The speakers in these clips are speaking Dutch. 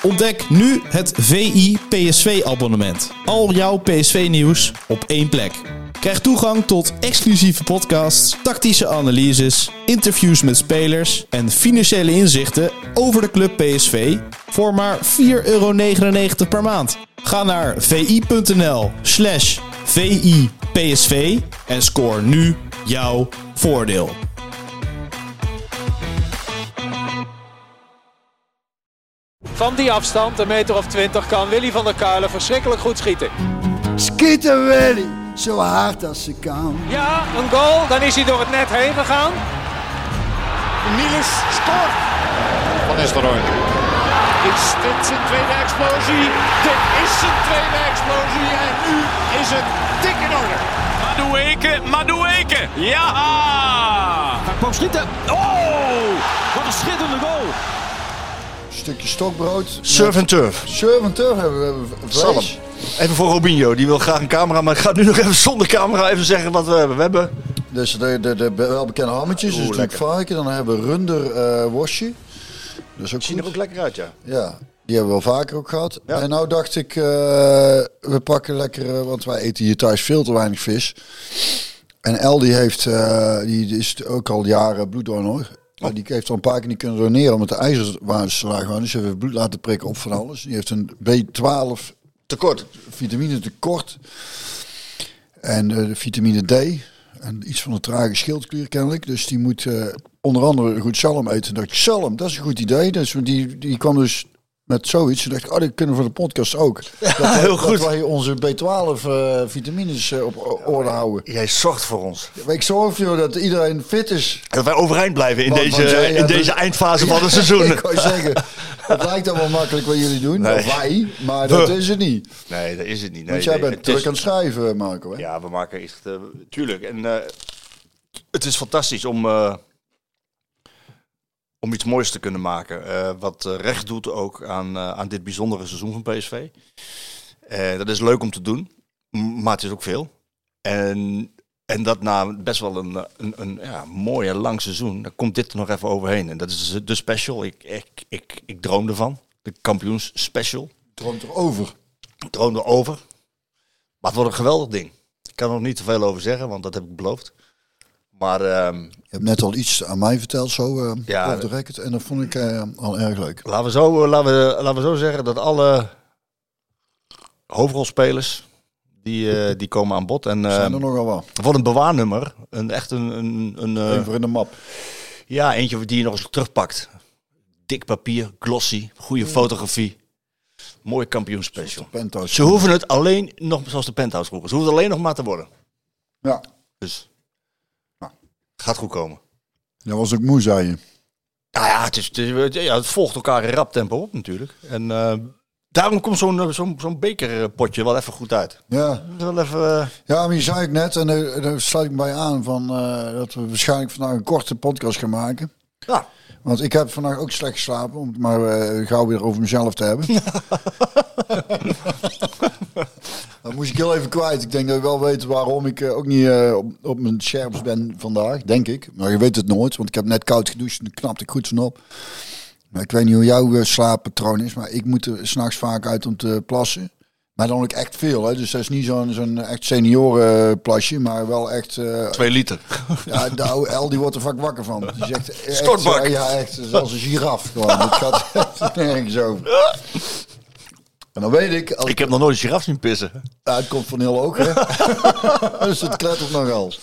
Ontdek nu het VI PSV-abonnement. Al jouw PSV-nieuws op één plek. Krijg toegang tot exclusieve podcasts, tactische analyses, interviews met spelers en financiële inzichten over de club PSV voor maar €4,99 per maand. Ga naar vi.nl/VIPSV en scoor nu jouw voordeel. Van die afstand, een meter of 20, kan Willy van der Kuilen verschrikkelijk goed schieten. Schieten Willy, zo hard als ze kan. Ja, een goal, dan is hij door het net heen gegaan. Niels scoort. Van Nistelrooy. Is dit zijn tweede explosie? Dit is zijn tweede explosie en nu is het dik in orde. Madueke, ja! Hij kwam schieten. Oh, wat een schitterende goal. Stukje stokbrood. Surf and turf. Surf and turf hebben we. Salm. Even voor Robinho, die wil graag een camera, maar ik ga nu nog even zonder camera even zeggen wat we hebben. We hebben Dus de welbekende hammetjes, dus natuurlijk varken. Dan hebben we runder worstje. Dus ook zien er ook lekker uit, ja. Ja, die hebben we wel vaker ook gehad. Ja. En nou dacht ik, we pakken lekker, want wij eten hier thuis veel te weinig vis. En El die is ook al jaren bloeddonor. Die heeft al een paar keer niet kunnen doneren omdat de ijzerwaardes te laag waren. Dus hebben we bloed laten prikken op van alles. Die heeft een B12 tekort, vitamine tekort. En de vitamine D. En iets van een trage schildklier kennelijk. Dus die moet onder andere goed zalm eten. En dacht ik, zalm, dat is een goed idee. Dus die kwam dus met zoiets. Toen dacht ik, dat kunnen we voor de podcast ook. Heel goed. Dat wij onze B12 vitamines op orde houden. Jij zorgt voor ons. Ik zorg voor dat iedereen fit is. Dat wij overeind blijven in Want deze eindfase van het seizoen. Ik kan je zeggen, het lijkt allemaal makkelijk wat jullie doen. Nee. Of wij, maar dat is het niet. Nee, dat is het niet. Nee, Want jij bent druk is... aan het schrijven, Marco. Hè? Ja, we maken echt... tuurlijk. En het is fantastisch om iets moois te kunnen maken. Wat recht doet ook aan dit bijzondere seizoen van PSV. Dat is leuk om te doen. Maar het is ook veel. En dat na best wel een mooi en lang seizoen. Dan komt dit er nog even overheen. En dat is de special. Ik droom ervan. De kampioens special. Droomt erover. Ik droom erover. Maar het wordt een geweldig ding. Ik kan er nog niet te veel over zeggen, want dat heb ik beloofd. Maar je hebt net al iets aan mij verteld, zo off the record. En dat vond ik al erg leuk. Laten we zo zeggen dat alle hoofdrolspelers die komen aan bod. En zijn er nogal wat. Er wordt een bewaarnummer. Een voor in de map. Ja, eentje die je nog eens terugpakt. Dik papier, glossy, goede fotografie. Mooie kampioenspecial. Ze hoeven het alleen nog, zoals de Penthouse vroeger, ze hoeven het alleen nog maar te worden. Ja. Dus gaat goed komen. Dat was ook moe, zei je. Nou ja, het volgt elkaar in rap tempo op natuurlijk. En daarom komt zo'n bekerpotje wel even goed uit. Ja. Wel even, Ja, maar je zei het net, en daar sluit ik bij aan, van, dat we waarschijnlijk vandaag een korte podcast gaan maken. Ja. Want ik heb vandaag ook slecht geslapen, om het maar gauw weer over mezelf te hebben. Dat moest ik heel even kwijt. Ik denk dat je wel weet waarom ik ook niet op mijn scherps ben vandaag, denk ik. Maar je weet het nooit, want ik heb net koud gedoucht en daar knapte ik goed van op. Maar ik weet niet hoe jouw slaappatroon is, maar ik moet er 's nachts vaak uit om te plassen. Maar dan ook echt veel, hè. Dus dat is niet zo'n echt seniorenplasje, maar wel echt... 2 liter. Ja, de oude El die wordt er vaak wakker van. Die zegt echt, Stortbak. ja, echt, zoals een giraf. Gewoon. Het gaat echt nergens over. En dan weet ik... Ik heb nog nooit een giraf zien pissen. Ja, het komt van heel ook, hè. Dus het klettert nogal.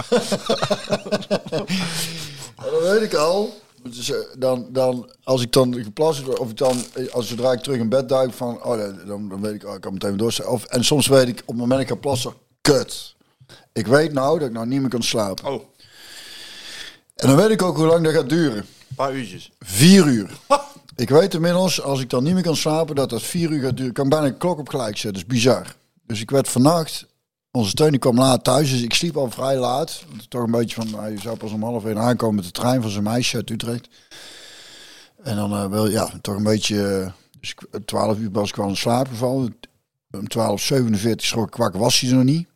En dan weet ik al... Dus, dan als ik dan geplast word, of ik dan, zodra ik terug in bed duik, van, dan weet ik, ik kan meteen door. En soms weet ik, op het moment dat ik ga plassen, kut. Ik weet nou dat ik nou niet meer kan slapen. Oh. En dan weet ik ook hoe lang dat gaat duren. Een paar uurtjes. 4 uur. Ik weet inmiddels, als ik dan niet meer kan slapen, dat 4 uur gaat duren. Ik kan bijna een klok op gelijk zetten. Dat is bizar. Dus ik werd vannacht, onze Teun die kwam laat thuis, dus ik sliep al vrij laat. Toch een beetje van, hij zou pas om 12:30 aankomen met de trein van zijn meisje uit Utrecht. En dan toch een beetje, dus 12 uur was ik wel in slaap gevallen. Om 12:47 schrok ik wakker, was hij er nog niet.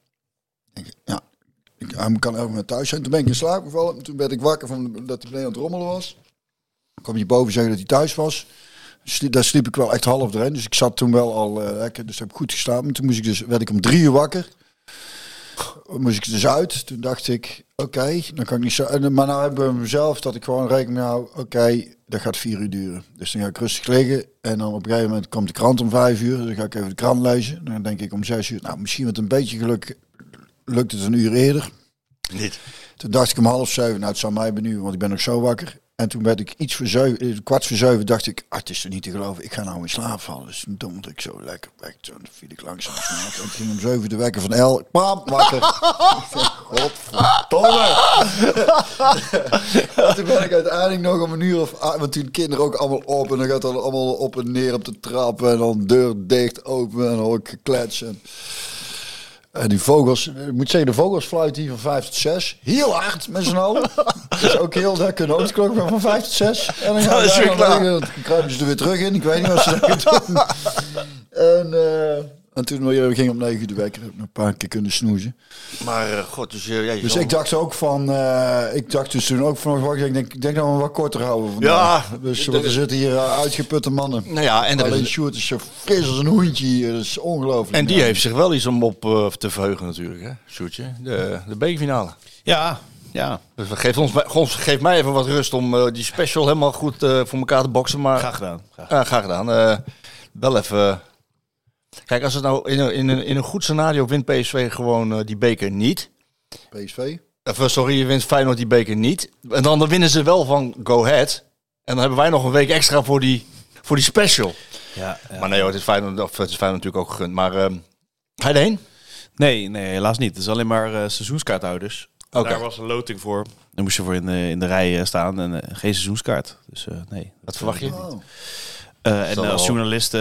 Hij kan elke moment thuis zijn. Toen ben ik in slaap gevallen. Toen werd ik wakker van dat hij beneden aan het rommelen was. Dan kwam je boven zeggen dat hij thuis was. Daar sliep ik wel echt half erin. Dus ik zat toen wel al lekker. Dus heb ik goed geslapen. Toen werd ik om 3 uur wakker. Moest ik dus uit. Toen dacht ik, oké, dan kan ik niet zo. Maar nou heb ik bij mezelf dat ik gewoon reken me nou, oké, dat gaat 4 uur duren. Dus dan ga ik rustig liggen. En dan op een gegeven moment komt de krant om 5 uur. Dan ga ik even de krant lezen. Dan denk ik om 6 uur, nou misschien met een beetje geluk lukt het een uur eerder. Niet. Toen dacht ik om 6:30, nou het zou mij benieuwen, want ik ben nog zo wakker. En toen werd ik iets voor 7:15, dacht ik, het is er niet te geloven, ik ga nou in slaap vallen. Dus toen dommelde ik zo lekker weg, toen viel ik langzaam in slaap. En toen ging om 7 de wekker van El, pam, wakker. Godverdomme. En toen ben ik uiteindelijk nog om 1 uur of 8, want toen de kinderen ook allemaal op. En dan gaat het allemaal op en neer op de trap en dan deur dicht, open en dan hoor ik geklets. En die vogels, ik moet zeggen, de vogels fluiten hier van 5 tot 6. Heel hard met z'n allen. Dus ook heel, daar kunnen ook de klok van 5 tot 6. En dan gaan ze dan kruipen ze er weer terug in. Ik weet niet wat ze dat doen. En toen ging om 9 uur de wekker. Heb ik nog een paar keer kunnen snoezen. Maar god, dus ik dacht ook van, ik dacht dus toen ook van, ik denk dat we wat korter houden vandaag. Ja. Dus we zitten hier uitgeputte mannen. Nou ja, en alleen Sjoerd is zo fris als een hoentje hier. Dat is ongelooflijk. En die heeft zich wel iets om op te verheugen natuurlijk, hè, Sjoerdje. De bekerfinale. Ja. Dus geef mij even wat rust om die special helemaal goed voor elkaar te boksen. Maar Graag gedaan. graag gedaan. Wel even. Kijk, als het nou in een goed scenario wint PSV gewoon die beker niet. PSV? Je wint Feyenoord die beker niet. En dan winnen ze wel van Go Ahead. En dan hebben wij nog een week extra voor die special. Ja. Maar nee hoor, het is Feyenoord natuurlijk ook gegund. Maar ga je erheen? Nee, helaas niet. Het is alleen maar seizoenskaarthouders. Okay. Daar was een loting voor. Dan moest je voor in de rij staan en geen seizoenskaart. Dus nee. Wat verwacht je? En als journalist,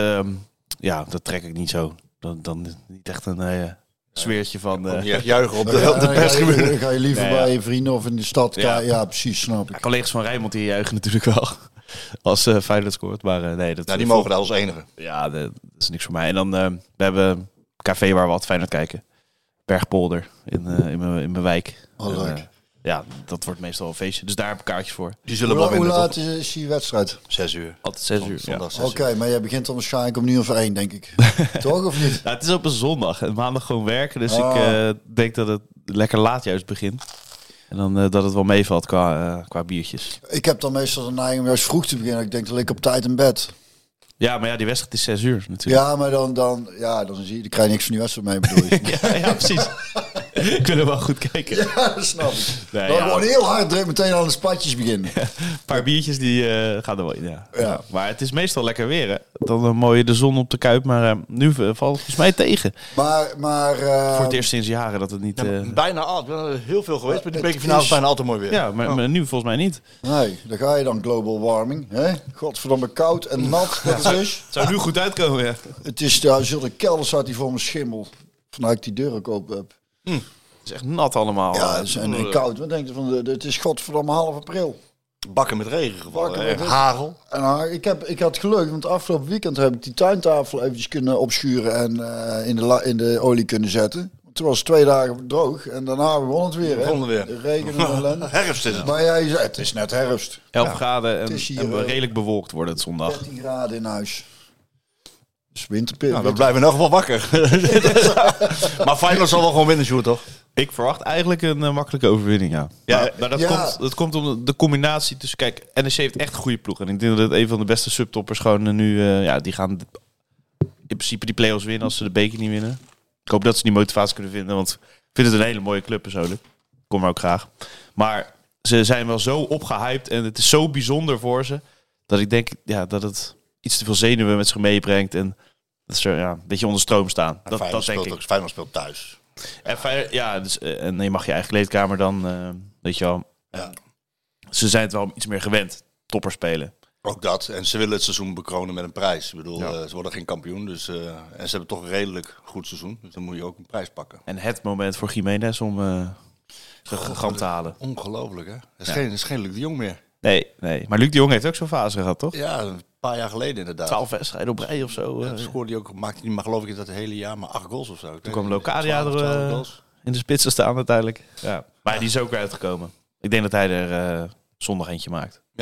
dat trek ik niet zo. Dan niet echt een sfeertje van... niet echt juichen op de perstribune. Ga je liever bij je vrienden of in de stad? Ja, precies, snap ik. Collega's van Rijnmond die juichen natuurlijk wel. Als Feyenoord scoort. Maar nee, die mogen daar als enige. Ja, dat is niks voor mij. En dan we hebben een café waar we altijd Feyenoord kijken. Bergpolder in mijn wijk. Leuk. Ja, dat wordt meestal een feestje. Dus daar heb ik kaartjes voor. Die zullen wel winnen. Hoe laat is die wedstrijd? 6 uur. Altijd 6 uur. Zondag 6 uur. Oké, maar jij begint dan waarschijnlijk om 1:00, denk ik. Toch of niet? Ja, het is op een zondag en maandag gewoon werken. Dus ik denk dat het lekker laat juist begint. En dan dat het wel meevalt qua biertjes. Ik heb dan meestal de neiging om juist vroeg te beginnen. Ik denk dat ik op tijd in bed. Ja, maar die wedstrijd is 6 uur natuurlijk. Ja, maar dan zie je, dan krijg je niks van die wedstrijd mee, bedoel je. ja, precies. Ik wil er wel goed kijken. Ja, dat snap ik. Nee, dan gewoon heel hard druk meteen aan de spatjes beginnen. Een paar biertjes die gaan er wel in, ja. Maar het is meestal lekker weer, hè. Dan mooi de zon op de Kuip, maar nu valt het volgens mij tegen. Maar voor het eerst sinds jaren dat het niet... bijna al. Ik ben heel veel geweest, maar die bekerfinale is bijna altijd mooi weer. Ja, maar nu volgens mij niet. Nee, daar ga je dan, global warming. Hè? Godverdomme koud en nat. Dat het is. Het zou nu goed uitkomen, ja. Het is, zulke kelder staat hier voor mijn schimmel. Vanuit ik die deur ook open heb. Het is echt nat allemaal. Ja, het is en koud. Wat denk je van het is godverdomme half april. Bakken met regen gevallen. Bakken met hagel. En ik had geluk, want afgelopen weekend heb ik die tuintafel eventjes kunnen opschuren en in de olie kunnen zetten. Toen was het 2 dagen droog en daarna begon het weer. De regen en ellende. Herfst is het. Maar jij zei, het is net herfst. 11 graden en hier, redelijk bewolkt wordt het zondag. 13 graden in huis. Dus winterpil. Nou, we blijven nog wel wakker. Maar Feyenoord zal wel gewoon winnen, Sjoerd, toch? Ik verwacht eigenlijk een makkelijke overwinning, ja. Maar dat komt om de combinatie tussen... Kijk, NEC heeft echt een goede ploeg. En ik denk dat het een van de beste subtoppers gewoon nu... die gaan in principe die play-offs winnen als ze de beker niet winnen. Ik hoop dat ze die motivatie kunnen vinden, want ik vind het een hele mooie club persoonlijk. Ik kom er ook graag. Maar ze zijn wel zo opgehyped en het is zo bijzonder voor ze, dat ik denk dat het iets te veel zenuwen met zich meebrengt en dat ze een beetje onder stroom staan. Dat denk ik. Feyenoord speelt thuis. En je mag je eigen kleedkamer dan, weet je wel. Ja. Ze zijn het wel iets meer gewend, topper spelen. Ook dat. En ze willen het seizoen bekronen met een prijs. Ik bedoel, ze worden geen kampioen. Dus, en ze hebben toch een redelijk goed seizoen. Dus dan moet je ook een prijs pakken. En het moment voor Jiménez om gram te halen. Ongelooflijk, hè? Het is geen Luc de Jong meer. Nee. Maar Luc de Jong heeft ook zo'n fase gehad, toch? Ja, een paar jaar geleden inderdaad. 12 wedstrijden op rij of zo. Scoorde hij ook, maakte hij maar geloof ik dat hele jaar maar 8 goals of zo. Toen kwam Locadia er in de spits te staan uiteindelijk. Ja. Maar die is ook weer uitgekomen. Ik denk dat hij er zondag eentje maakt. Ja.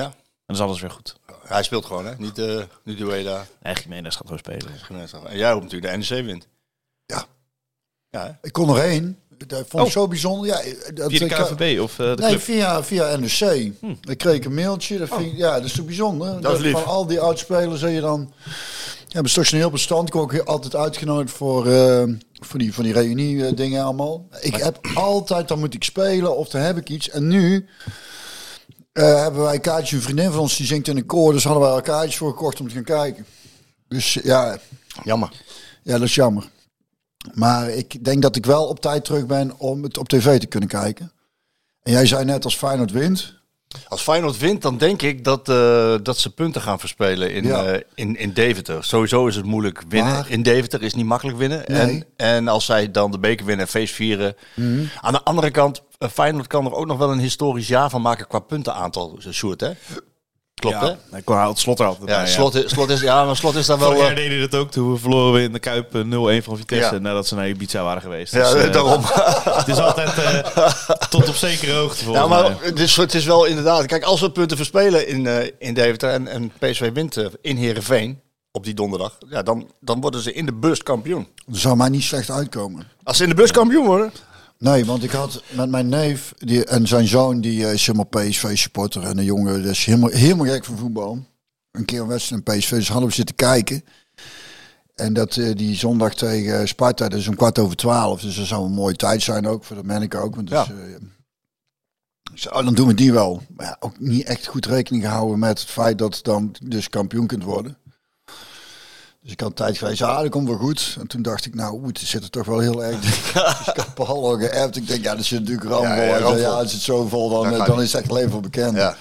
dan is alles weer goed. Hij speelt gewoon, hè? Niet Ueda. Nee, Jiménez gaat gewoon spelen. En jij hoopt natuurlijk de NEC wint. Ja. Ja, Ik kon er heen. Dat vond ik zo bijzonder. Ja, Via de KVB of de nee, club? via NEC. Dan kreeg ik een mailtje. Dat, vind ik, dat is toch bijzonder. Dat is lief. Van al die oudspelers zie je dan... Ja, maar straks een heel bestand. Ik word ook altijd uitgenodigd voor die reunie dingen allemaal. Ik heb altijd, dan moet ik spelen of dan heb ik iets. En nu hebben wij een kaartje, een vriendin van ons die zingt in een koor. Dus hadden wij er kaartjes voor gekocht om te gaan kijken. Dus ja. jammer. Ja, dat is jammer. Maar ik denk dat ik wel op tijd terug ben om het op tv te kunnen kijken. En jij zei net als Feyenoord wint. Als Feyenoord wint, dan denk ik dat ze punten gaan verspelen in Deventer. Sowieso is het moeilijk winnen. Maar... In Deventer is niet makkelijk winnen. Nee. En als zij dan de beker winnen en feest vieren. Aan de andere kant, Feyenoord kan er ook nog wel een historisch jaar van maken qua puntenaantal. Sjoerd, hè? Klopt, hè? Ik kon het Slot er altijd Ja, bij, Slot is daar wel... Vorig jaar deden die dat ook. Toen verloren we in de Kuip 0-1 van Vitesse. Ja. Nadat ze naar Ibiza waren geweest. Ja, Dus, daarom. Het is altijd tot op zekere hoogte volgens Ja, maar mij. het is wel inderdaad... Kijk, als we punten verspelen in Deventer en PSV wint in Heerenveen op die donderdag, ja, dan worden ze in de bus kampioen. Dat zou mij niet slecht uitkomen. Als ze in de bus kampioen worden... Nee, want ik had met mijn neef en zijn zoon, die is helemaal PSV-supporter. En een jongen, dat is helemaal gek van voetbal. Een keer een wedstrijd in PSV, dus hadden we zitten kijken. En dat die zondag tegen Sparta, dat is om 11:15. Dus dat zou een mooie tijd zijn ook, voor de Menneke ook. Want dus, dan doen we die wel. Maar ja, ook niet echt goed rekening gehouden met het feit dat dan dus kampioen kunt worden. Dus ik had een tijd geweest, dat komt wel goed. En toen dacht ik, nou, het zit er toch wel heel erg. Dus ik had Paul al geappt. Ik denk, dat zit natuurlijk ramvol. Ja, als het zo vol, dan is het echt leven bekend. Ja.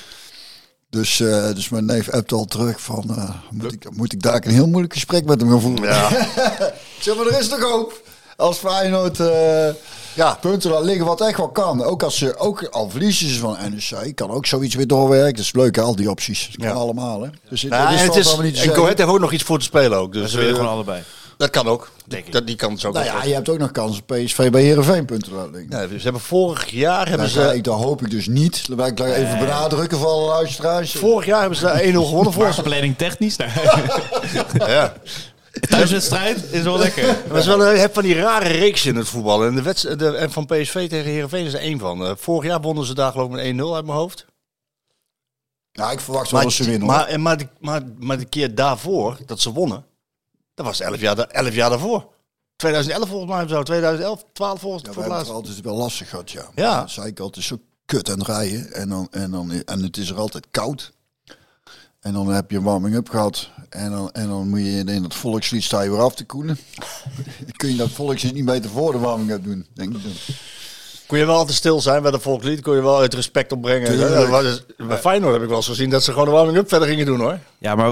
Dus mijn neef appt al terug van, moet ik daar een heel moeilijk gesprek met hem gaan voeren? Ja. Zeg maar, er is toch hoop. Als Feyenoord punten laat liggen, wat echt wel kan. Ook al verliezen ze van NEC, kan ook zoiets weer doorwerken. Dat is leuk, hè, al die opties. Dat kan allemaal, hè. Dus en Go Ahead heeft ook nog iets voor te spelen ook. Dus ze willen gewoon allebei. Dat kan ook. Die kan zo. Nou ja, je hebt ook nog kans op PSV bij Heerenveen punten laten liggen. Ja, ze hebben vorig jaar dat hoop ik dus niet. Dat wil ik even benadrukken voor alle luisteraars. Vorig jaar hebben ze 1-0 gewonnen voor ze. Planning technisch. Ja. Thuiswedstrijd is wel lekker. Maar je hebt van die rare reeks in het voetbal. En en van PSV tegen Heerenveen is er één van. Vorig jaar wonnen ze daar geloof ik met 1-0 uit mijn hoofd. Ja, ik verwacht wel dat ze winnen. Maar de keer daarvoor dat ze wonnen, dat was 11 jaar daarvoor. 2011 volgens mij of zo. 2011, 12 volgens mij. Ja, we hebben het altijd wel lastig gehad, ja. Ja. Dat zei ik altijd, zo kut aan het rijden. En het is er altijd koud. En dan heb je een warming-up gehad. En dan moet je in dat volkslied sta je weer af te koelen. Kun je dat volkslied niet beter voor de warming-up doen, denk ik. Kon je wel altijd stil zijn bij de volkslied? Kon je wel het respect opbrengen? Bij Feyenoord heb ik wel eens gezien dat ze gewoon de warming-up verder gingen doen, hoor. Ja, maar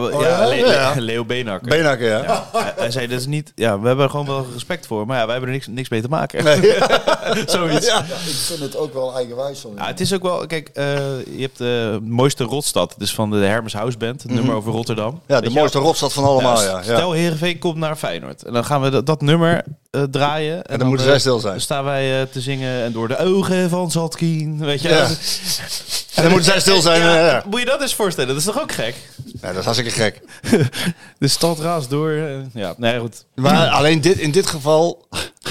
Leo Beenhakker. Beenhakker, ja. Hij zei, dat is niet... Ja, we hebben er gewoon wel respect voor. Maar ja, wij hebben er niks mee te maken. Nee. Zoiets. Ja, ik vind het ook wel eigenwijs. Ja, het is ook wel... Kijk, je hebt de mooiste rotstad. Dus van de Hermes House Band. Het nummer over Rotterdam. Ja, de mooiste rotstad van allemaal, ja. Stel, Heerenveen komt naar Feyenoord. En dan gaan we dat nummer draaien. En dan moeten zij stil zijn. Dan staan wij te zingen en door de ogen van Zatkin, weet je. Ja. En dan moeten zij stil zijn. Moet je dat eens voorstellen? Dat is toch ook gek? Ja, dat is hartstikke gek. De stad raast door. Ja, nee, goed. Maar alleen in dit geval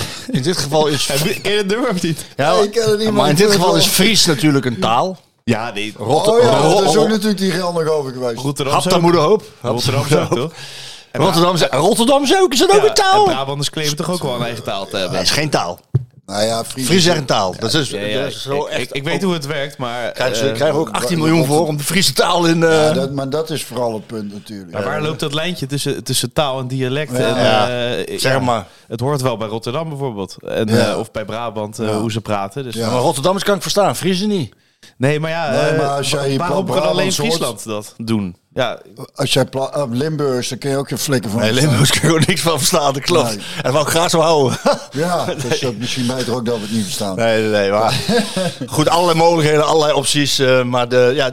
is... Ken je het nummer of niet? Ja, ik ken het niet, maar in dit geval is Fries natuurlijk een taal. Ja, nee. Er is ook natuurlijk die geld nog over geweest. Rotterdam moederhoop. Rotterdam zo, toch? Rotterdam is ook een taal. En Brabanders claimen toch ook wel een eigen taal te hebben? Dat is geen taal. Nou ja, Fries zegt een taal. Dat is zo echt. Ik weet hoe het werkt, maar... Krijgen ook 18 miljoen voor om de Friese taal in... maar dat is vooral het punt natuurlijk. Maar waar loopt dat lijntje tussen taal en dialect? Zeg maar. Het hoort wel bij Rotterdam bijvoorbeeld. En, of bij Brabant, hoe ze praten. Dus. Ja. Maar Rotterdammers kan ik verstaan, Friese niet. Nee, maar ja, maar als jij waarom kan alleen Friesland dat doen? Ja. Als jij Limburgs, dan kun je ook geen flikken van. Nee, Limburgs kun je ook niks van verstaan, dat klopt. Nee. En dat wou ik graag zo houden. Ja, dat is ook misschien beter ook dat we het niet verstaan. Nee, maar goed, allerlei mogelijkheden, allerlei opties. Maar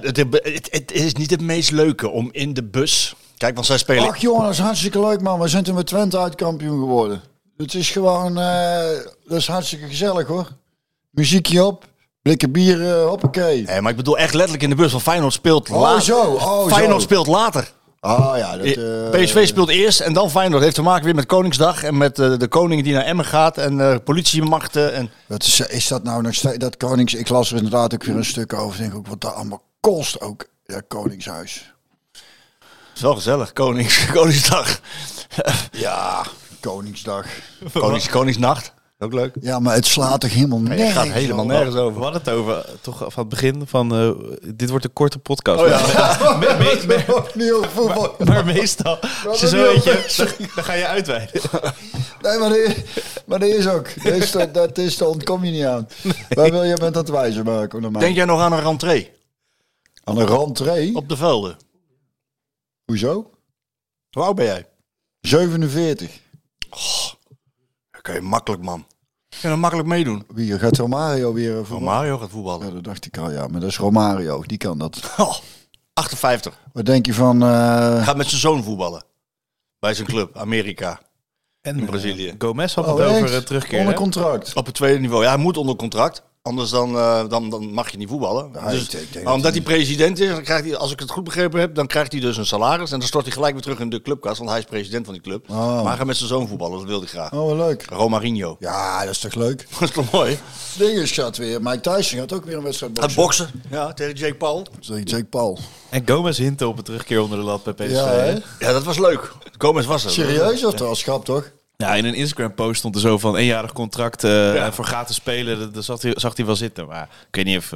het is niet het meest leuke om in de bus... Kijk, want zij spelen... Ach jongen, dat is hartstikke leuk, man. We zijn toen met Twente uitkampioen geworden. Het is gewoon... dat is hartstikke gezellig, hoor. Muziekje op. Blikken bier, hoppakee. Nee, maar ik bedoel echt letterlijk in de bus van Feyenoord speelt Feyenoord speelt later. Oh ja. PSV speelt eerst en dan Feyenoord. Heeft te maken weer met Koningsdag en met de koning die naar Emmen gaat en politiemachten. En... Is dat nou nog steeds, dat Konings... Ik las er inderdaad ook weer een stuk over. Denk ook wat dat allemaal kost ook, ja, Koningshuis. Het is wel gezellig, Koningsdag. Ja, Koningsdag. Koningsnacht. Ook leuk. Ja, maar het slaat toch helemaal nergens. Het gaat helemaal nergens over. We hadden het over, toch van het begin, van dit wordt een korte podcast. Oh niet over voetbal. Maar meestal, als je zo weet je, dan ga je uitweiden. Nee, maar dat is ook. Dat is, daar ontkom je niet aan. Waar wil je met dat wijzen maken? Denk jij nog aan een rentree? Aan een rentree? Op de velden. Hoezo? Hoe oud ben jij? 47. Dan kan je makkelijk, man. Je kan er makkelijk meedoen. Wie gaat Romario weer voetballen? Romario gaat voetballen. Ja, dat dacht ik al, ja. Maar dat is Romario, die kan dat. 58. Wat denk je van... Gaat met zijn zoon voetballen. Bij zijn club, Amerika. En in Brazilië. Gomez had het over terugkeer. Onder contract. Op het tweede niveau. Ja, hij moet onder contract. Anders dan mag je niet voetballen. Ja, Dus, ik maar omdat hij president is, dan krijgt hij, als ik het goed begrepen heb, dan krijgt hij dus een salaris. En dan stort hij gelijk weer terug in de clubkast, want hij is president van die club. Oh. Maar hij gaat met zijn zoon voetballen, dat wilde hij graag. Oh, wat leuk. Romarinho. Ja, dat is toch leuk? Dat is toch mooi? Dinges gaat weer. Mike Tyson gaat ook weer een wedstrijd Het boksen. Ja, tegen Jake Paul. Jake Paul. En Gomez hintte op een terugkeer onder de lat bij PSV. Ja, hè? Ja, dat was leuk. Gomez was er. Serieus? Dat was grap, toch? Ja, in een Instagram-post stond er zo van eenjarig contract voor gratis spelen. Daar zag hij wel zitten. Maar ik weet niet of...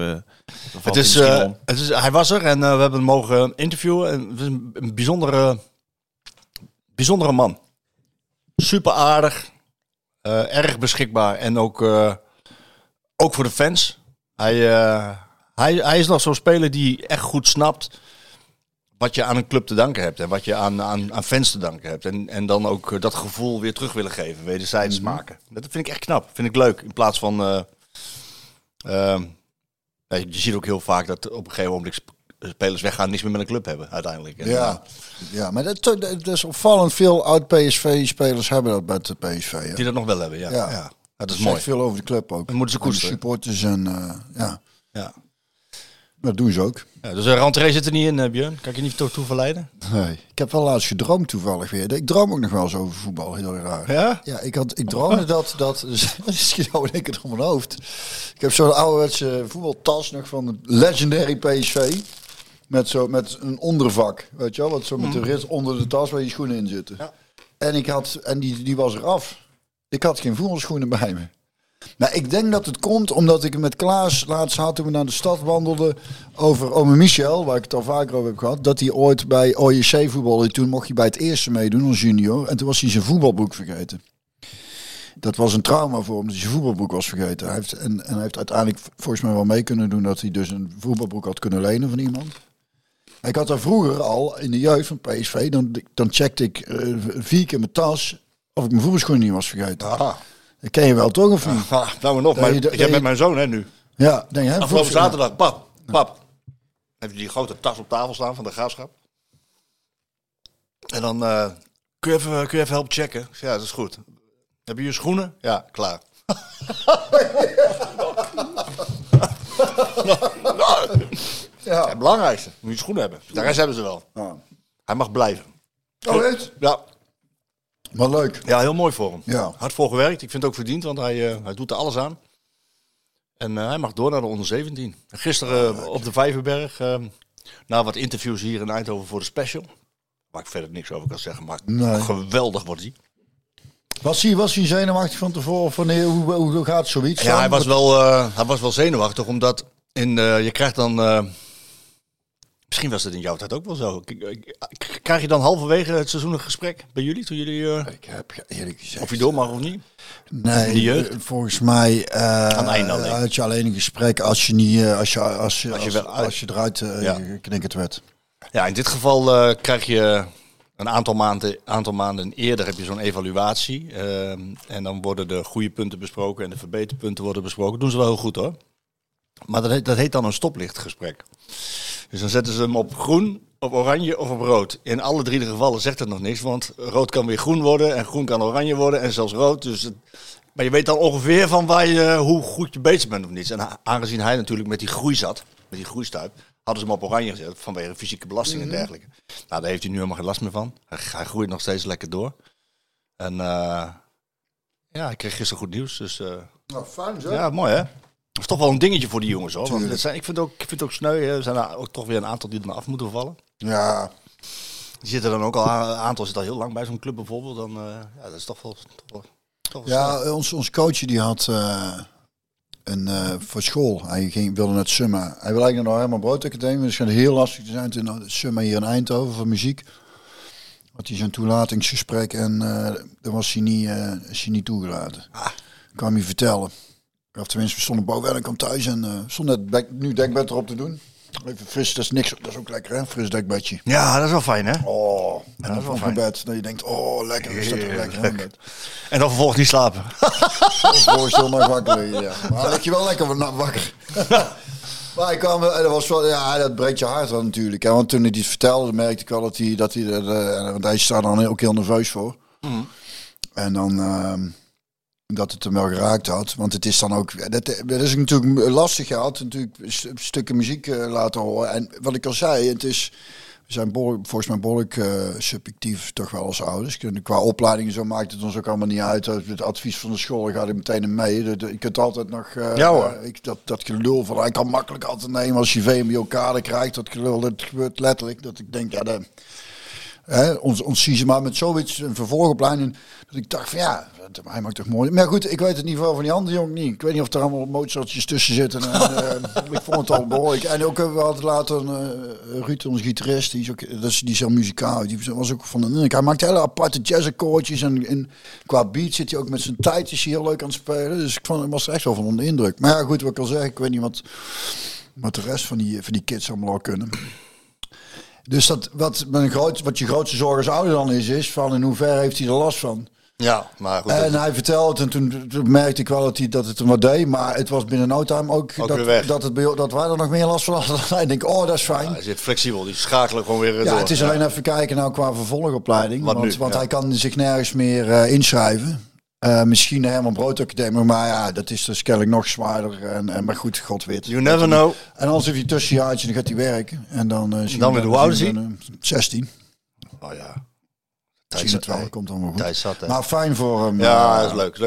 Hij was er en we hebben hem mogen interviewen. En het is een bijzondere man. Super aardig. Erg beschikbaar. En ook voor de fans. Hij is nog zo'n speler die echt goed snapt wat je aan een club te danken hebt. En wat je aan fans te danken hebt. En dan ook dat gevoel weer terug willen geven. Wederzijds maken. Dat vind ik echt knap. Vind ik leuk. In plaats van... je ziet ook heel vaak dat op een gegeven moment spelers weggaan, niks meer met een club hebben uiteindelijk. En, ja, maar dat is opvallend. Veel oud-PSV-spelers hebben dat bij de PSV. Ja. Die dat nog wel hebben, ja. Ja. Dat is Zegt mooi. veel over de club ook. Dan moeten ze koesteren. De supporters en Ja. Dat doen ze ook. Ja, dus een rentree zit er niet in, Björn. Kan ik je niet toe verleiden? Nee. Ik heb wel laatst gedroomd toevallig weer. Ik droom ook nog wel eens over voetbal, heel raar. Ja? Ja, ik droomde dat dus, schiet nou in één keer door mijn hoofd. Ik heb zo'n ouderwetse voetbaltas nog van de legendary PSV. Met een ondervak, weet je wel? Wat zo met de rit onder de tas waar je schoenen in zitten. Ja. En die was eraf. Ik had geen voetbalschoenen bij me. Nou, ik denk dat het komt omdat ik met Klaas laatst had toen we naar de stad wandelden over ome Michel, waar ik het al vaker over heb gehad, dat hij ooit bij OJC voetbalde. Toen mocht hij bij het eerste meedoen als junior en toen was hij zijn voetbalboek vergeten. Dat was een trauma voor hem, dat hij zijn voetbalboek was vergeten. Hij heeft uiteindelijk volgens mij wel mee kunnen doen dat hij dus een voetbalboek had kunnen lenen van iemand. Ik had daar vroeger al in de jeugd van PSV, dan checkte ik 4 keer mijn tas of ik mijn voetbalschoenen niet was vergeten. Aha. Dat ken je wel toch of niet? Nou maar nog, maar ik heb met mijn zoon hè, nu. Ja, denk je. Afgelopen zaterdag, pap. Heeft hij die grote tas op tafel staan van de Graafschap. En dan kun je even helpen checken. Ik zeg, ja, dat is goed. Heb je je schoenen? Ja, klaar. Ja, het belangrijkste. Moet je schoenen hebben. De rest hebben ze wel. Ja. Hij mag blijven. Oh, echt? Ja. Maar leuk. Ja, heel mooi voor hem. Ja. Hard voor gewerkt. Ik vind het ook verdiend, want hij doet er alles aan. En hij mag door naar de onder 17. Gisteren op de Vijverberg, na wat interviews hier in Eindhoven voor de special. Waar ik verder niks over kan zeggen, maar geweldig wordt hij. Was hij zenuwachtig van tevoren? Van, hoe gaat zoiets? Ja, hij was wel zenuwachtig, omdat je krijgt dan... misschien was het in jouw tijd ook wel zo. Krijg je dan halverwege het seizoen een gesprek bij jullie? Toen jullie, ik heb eerlijk gezegd... Of je door mag of niet? Nee, de jeugd? Volgens mij aan einde alleen. had je alleen een gesprek als je niet... Als je eruit knikkerd werd. Ja, in dit geval krijg je een aantal maanden eerder heb je zo'n evaluatie. En dan worden de goede punten besproken en de verbeterpunten worden besproken. Dat doen ze wel heel goed hoor. Maar dat heet dan een stoplichtgesprek. Dus dan zetten ze hem op groen, op oranje of op rood. In alle 3 de gevallen zegt het nog niks, want rood kan weer groen worden en groen kan oranje worden en zelfs rood. Dus Maar je weet dan ongeveer van hoe goed je bezig bent of niet. En aangezien hij natuurlijk met die groei zat, met die groeistuip, hadden ze hem op oranje gezet vanwege fysieke belasting en dergelijke. Nou, daar heeft hij nu helemaal geen last meer van. Hij groeit nog steeds lekker door. En ik kreeg gisteren goed nieuws. Dus, Nou, fijn zo. ja, mooi hè. Dat is toch wel een dingetje voor die jongens hoor. Want ik vind het ook sneu. Hè. Er zijn er ook toch weer een aantal die er af moeten vallen. Ja. Die zitten dan ook al, een aantal zit al heel lang bij zo'n club bijvoorbeeld. Dan, dat is toch wel Ja, ons coach die had voor school. Hij wilde naar het Summa. Hij wil eigenlijk naar de Herman Brood Academie. Dus het gaat heel lastig te zijn toen het Summa hier in Eindhoven voor muziek. Had hij zo'n toelatingsgesprek en daar was hij niet toegelaten. Kwam hij vertellen. Of tenminste, we stonden boven en ik kwam thuis en stond net nu dekbed erop te doen. Even fris, dat is niks. Dat is ook lekker hè, fris dekbedje. Ja, dat is wel fijn hè. Oh, en dat is wel dan fijn. bed. Dat je denkt, oh lekker, is dat toch lekker in bed. En dan vervolgens niet slapen. Voorstel nog wakker liggen, ja. Maar dan lig je wel lekker wakker. Maar ik kwam, dat was wel, ja, dat breekt je hart wel natuurlijk. Hè? Want toen hij het vertelde, merkte ik wel dat hij want hij staat dan ook heel nerveus voor. Mm. En dan dat het hem wel geraakt had. Want het is dan ook, dat is natuurlijk lastig. Je had natuurlijk stukken muziek laten horen. En wat ik al zei, het is, we zijn volgens mij behoorlijk subjectief toch wel als ouders. Qua opleidingen zo maakt het ons ook allemaal niet uit. Het advies van de school gaat er meteen in mee. Je kunt altijd nog... dat gelul van... Hij kan makkelijk altijd nemen als je VMBO-kader krijgt. Dat gelul, dat gebeurt letterlijk. Dat ik denk, ons zie ze maar met zoiets een vervolgopleiding. Dat ik dacht van ja, hij maakt toch mooi. Maar goed, ik weet het niveau van die andere jongen niet. Ik weet niet of er allemaal Mozartjes tussen zitten. Ik vond het al behoorlijk. En ook we hadden later Ruud, onze gitarist, die is al muzikaal. Die was ook van de indruk. Hij maakt hele aparte jazzakkoordjes en qua beat zit hij ook met zijn tijd is hij heel leuk aan het spelen. Dus ik was er echt wel van onder de indruk. Maar ja, goed, wat ik al zeg, ik weet niet wat de rest van die kids allemaal al kunnen. Dus wat je grootste zorg als ouder dan is van in hoeverre heeft hij er last van. Ja, maar goed. En hij vertelde en toen merkte ik wel dat het hem wat deed, maar het was binnen no time ook dat wij er nog meer last van hadden. Ik denk, dat is fijn. Ja, hij zit flexibel, die schakelen gewoon weer door. Ja, het is alleen even kijken nou qua vervolgopleiding, want hij kan zich nergens meer inschrijven. Misschien de Herman Brood Academie, maar ja, dat is dus kennelijk nog zwaarder. Maar goed, God weet. You never know. En anders heeft hij tussenjaartje, dan gaat hij werken. En dan weer hoe oud is hij? 16. Oh ja. Tijd komt dan wel goed. Tijd zat, maar fijn voor hem. Ja, dat is leuk.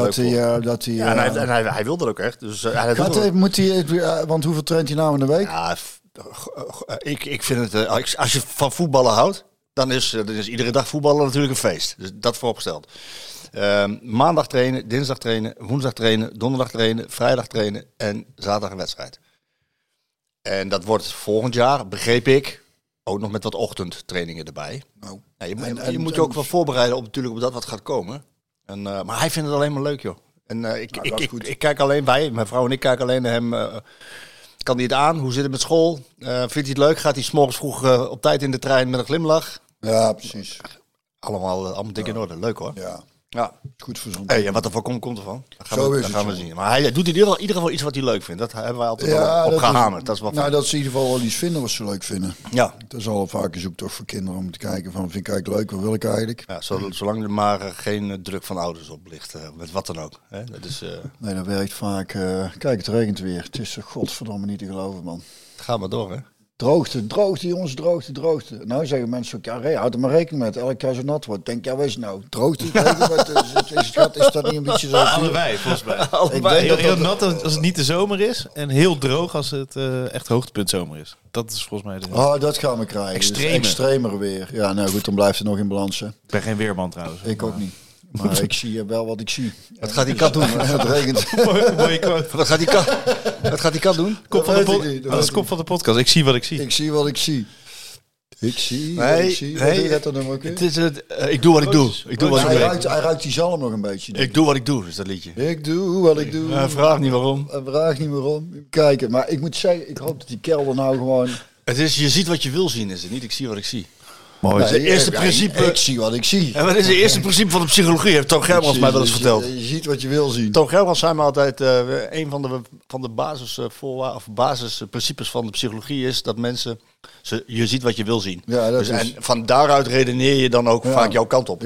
En hij wilde er ook echt. Dus, want hoeveel traint hij nou in de week? Ja, ik vind het... als je van voetballen houdt, dan is iedere dag voetballen natuurlijk een feest. Dus dat vooropgesteld. Maandag trainen, dinsdag trainen, woensdag trainen, donderdag trainen, vrijdag trainen en zaterdag een wedstrijd. En dat wordt volgend jaar, begreep ik, ook nog met wat ochtendtrainingen erbij. Oh. Ja, je moet je ook wel voorbereiden op dat wat gaat komen. Maar hij vindt het alleen maar leuk, joh. En ik kijk alleen bij, mijn vrouw en ik kijken alleen naar hem. Kan hij het aan? Hoe zit het met school? Vindt hij het leuk? Gaat hij 's morgens vroeg op tijd in de trein met een glimlach? Ja, precies. Allemaal dik in orde. Leuk hoor. Ja, goed verzond. En wat ervan komt ervan. Dat gaan we zien. Maar hij doet in ieder geval iets wat hij leuk vindt. Dat hebben wij altijd op gehamerd. Dat is wel fijn. Dat ze in ieder geval wel iets vinden wat ze leuk vinden. Ja. Dat is al vaak een zoektocht voor kinderen om te kijken van, vind ik eigenlijk leuk, wat wil ik eigenlijk? Ja, zolang er maar geen druk van ouders op ligt. Met wat dan ook. Hè? Dat is, Nee, dat werkt vaak. Kijk, het regent weer. Het is godverdomme niet te geloven, man. Ga maar door, hè. Droogte, jongens, droogte. Nou zeggen mensen ook, ja, houd er maar rekening met. Elk jaar zo nat wordt. Denk, ja, wees nou, droogte. Is dat niet een beetje zo? Allebei, volgens mij. Heel nat als het niet de zomer is. En heel droog als het echt hoogtepunt zomer is. Dat is volgens mij de... dat gaan we krijgen. Extremer weer. Ja, nou goed, dan blijft het nog in balans. Hè. Ik ben geen weerman trouwens. Ik ook niet. Maar ik zie wel wat ik zie. Wat gaat die kat doen? Het regent. Mooie quote. Wat gaat die kat doen? Dat is kop van de podcast. Ik zie wat ik zie. Ik zie wat ik zie. Ik zie. Ik doe wat ik doe. Hij ruikt die zalm nog een beetje. Ik doe wat ik doe, is dat liedje. Ik doe wat ik doe. Vraag niet waarom. Vraag niet waarom. Kijken, maar ik moet zeggen, ik hoop dat die kelder nou gewoon... Het is, je ziet wat je wil zien, is het niet? Ik zie wat ik zie. Mooi. Dat is het eerste principe. Ik zie wat ik zie. En wat is het eerste principe van de psychologie? Heeft Toon Gerbrands mij wel eens verteld. Je ziet wat je wil zien. Toon Gerbrands zei me altijd, een van de basisprincipes van de psychologie is dat mensen, je ziet wat je wil zien. Ja, En van daaruit redeneer je dan ook vaak jouw kant op. Ja.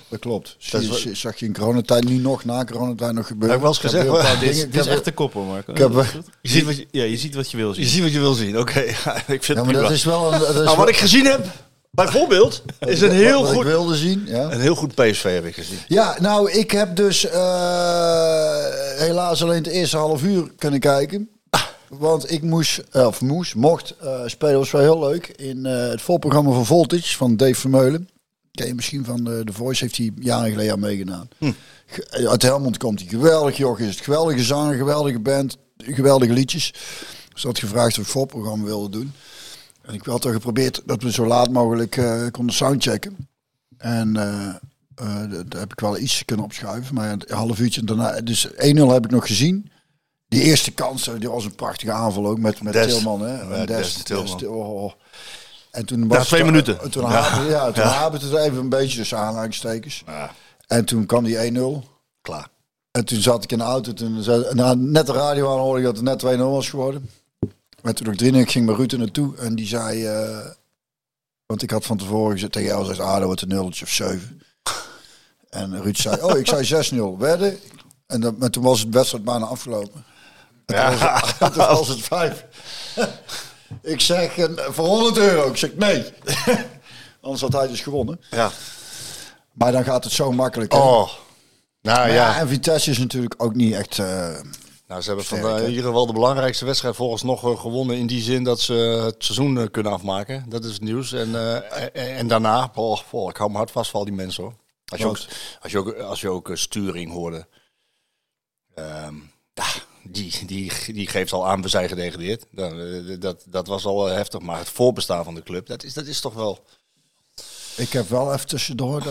Dat klopt. Dat is Zag je in coronatijd nu nog, na coronatijd nog gebeuren? Heb ik wel eens gezegd, hoor. Dit is echt de koppel, Marco. Je ziet wat je wil zien. Je ziet wat je wil zien, oké. Ja, ik vind Ja, het maar prima. dat is wel Wat ik gezien heb, bijvoorbeeld, is een heel wat goed... ik wilde zien. Ja. Een heel goed PSV heb ik gezien. Ja, nou, ik heb dus helaas alleen het eerste half uur kunnen kijken. Want ik mocht spelen, was wel heel leuk. In het voorprogramma van Voltage van Dave Vermeulen. Ken je misschien van The Voice, heeft hij jaren geleden aan meegedaan. Uit Helmond komt hij. Geweldig joch is het. Geweldige zanger, geweldige band, geweldige liedjes. Dus had gevraagd of ik het voorprogramma wilde doen. En ik had toch geprobeerd dat we zo laat mogelijk konden soundchecken. En daar heb ik wel iets kunnen opschuiven. Maar een half uurtje daarna. Dus 1-0 heb ik nog gezien. Die eerste kans, die was een prachtige aanval ook met Tilman. Hè? Ja, Des Tilman. Oh. En toen was 2 minuten. Toen haperde het even een beetje tussen aanhalingstekens. Ja. En toen kwam die 1-0. Klaar. En toen zat ik in de auto. Net de radio aan hoorde ik dat het net 2-0 was geworden. Maar toen nog 3-0, ik ging met Ruud er naartoe. En die zei... want ik had van tevoren gezegd tegen jou, zei ADO wordt een 0 of 7. En Ruud zei, ik zei 6-0. Wedden. En toen was het wedstrijd bijna afgelopen. En toen was het 5. Ik zeg, voor €100. Ik zeg, nee. Anders had hij dus gewonnen. Ja. Maar dan gaat het zo makkelijk. Hè? Oh. Nou ja. En Vitesse is natuurlijk ook niet echt... Nou, ze hebben in ieder geval de belangrijkste wedstrijd volgens nog gewonnen. In die zin dat ze het seizoen kunnen afmaken. Dat is het nieuws. En daarna, ik hou me hard vast voor al die mensen, hoor. Als je ook Sturing hoorde. Die geeft al aan, we zijn gedegradeerd. Dat was al heftig. Maar het voorbestaan van de club, dat is toch wel... Ik heb wel even tussendoor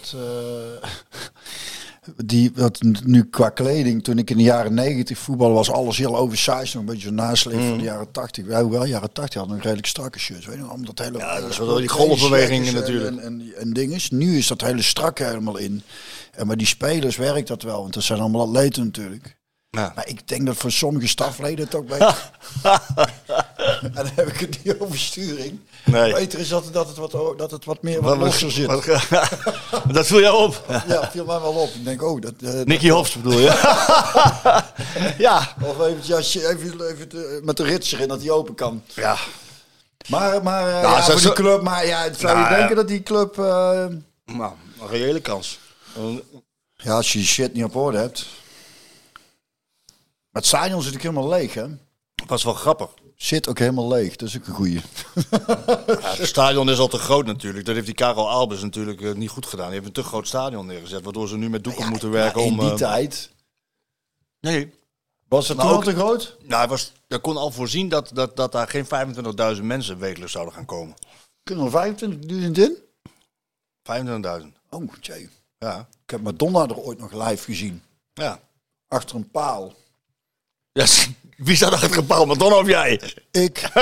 dat nu qua kleding, toen ik in de jaren 90 voetballen was alles heel oversized, nog een beetje zo'n nasleep van de jaren 80. Ja, hoewel, jaren 80 hadden nog redelijk strakke shirts, weet je nog, omdat hele... Ja, dat is wel die golfbewegingen natuurlijk. En dinges. Nu is dat hele strakke helemaal in. En maar die spelers werkt dat wel, want dat zijn allemaal atleten natuurlijk. Ja. Maar ik denk dat voor sommige stafleden het ook beter... En dan heb ik het niet over Sturing. Nee. Beter is dat het wat meer wat losser zit. Dat viel jou op? Ja, viel mij wel op. Ik denk, Nicky Hofs bedoel je? Ja. Of even met de rits erin, dat die open kan. Ja. Maar voor die club... Maar ja, zou je denken dat die club... Nou, een reële kans. Ja, als je die shit niet op orde hebt... Maar het stadion zit ook helemaal leeg, hè? Dat is wel grappig. Zit ook helemaal leeg, dat is ook een goeie. Ja, het stadion is al te groot natuurlijk. Dat heeft die Karel Albers natuurlijk niet goed gedaan. Die heeft een te groot stadion neergezet, waardoor ze nu met doeken moeten werken in die tijd... Nee. Was het nou ook te groot? Nou, je kon al voorzien dat daar geen 25.000 mensen wekelijks zouden gaan komen. Kunnen er 25.000 in? 25.000. Oh, tjee. Ja. Ik heb Madonna er ooit nog live gezien. Ja. Achter een paal. Ja, wie staat achter een paal? Madonna of jij? Ik.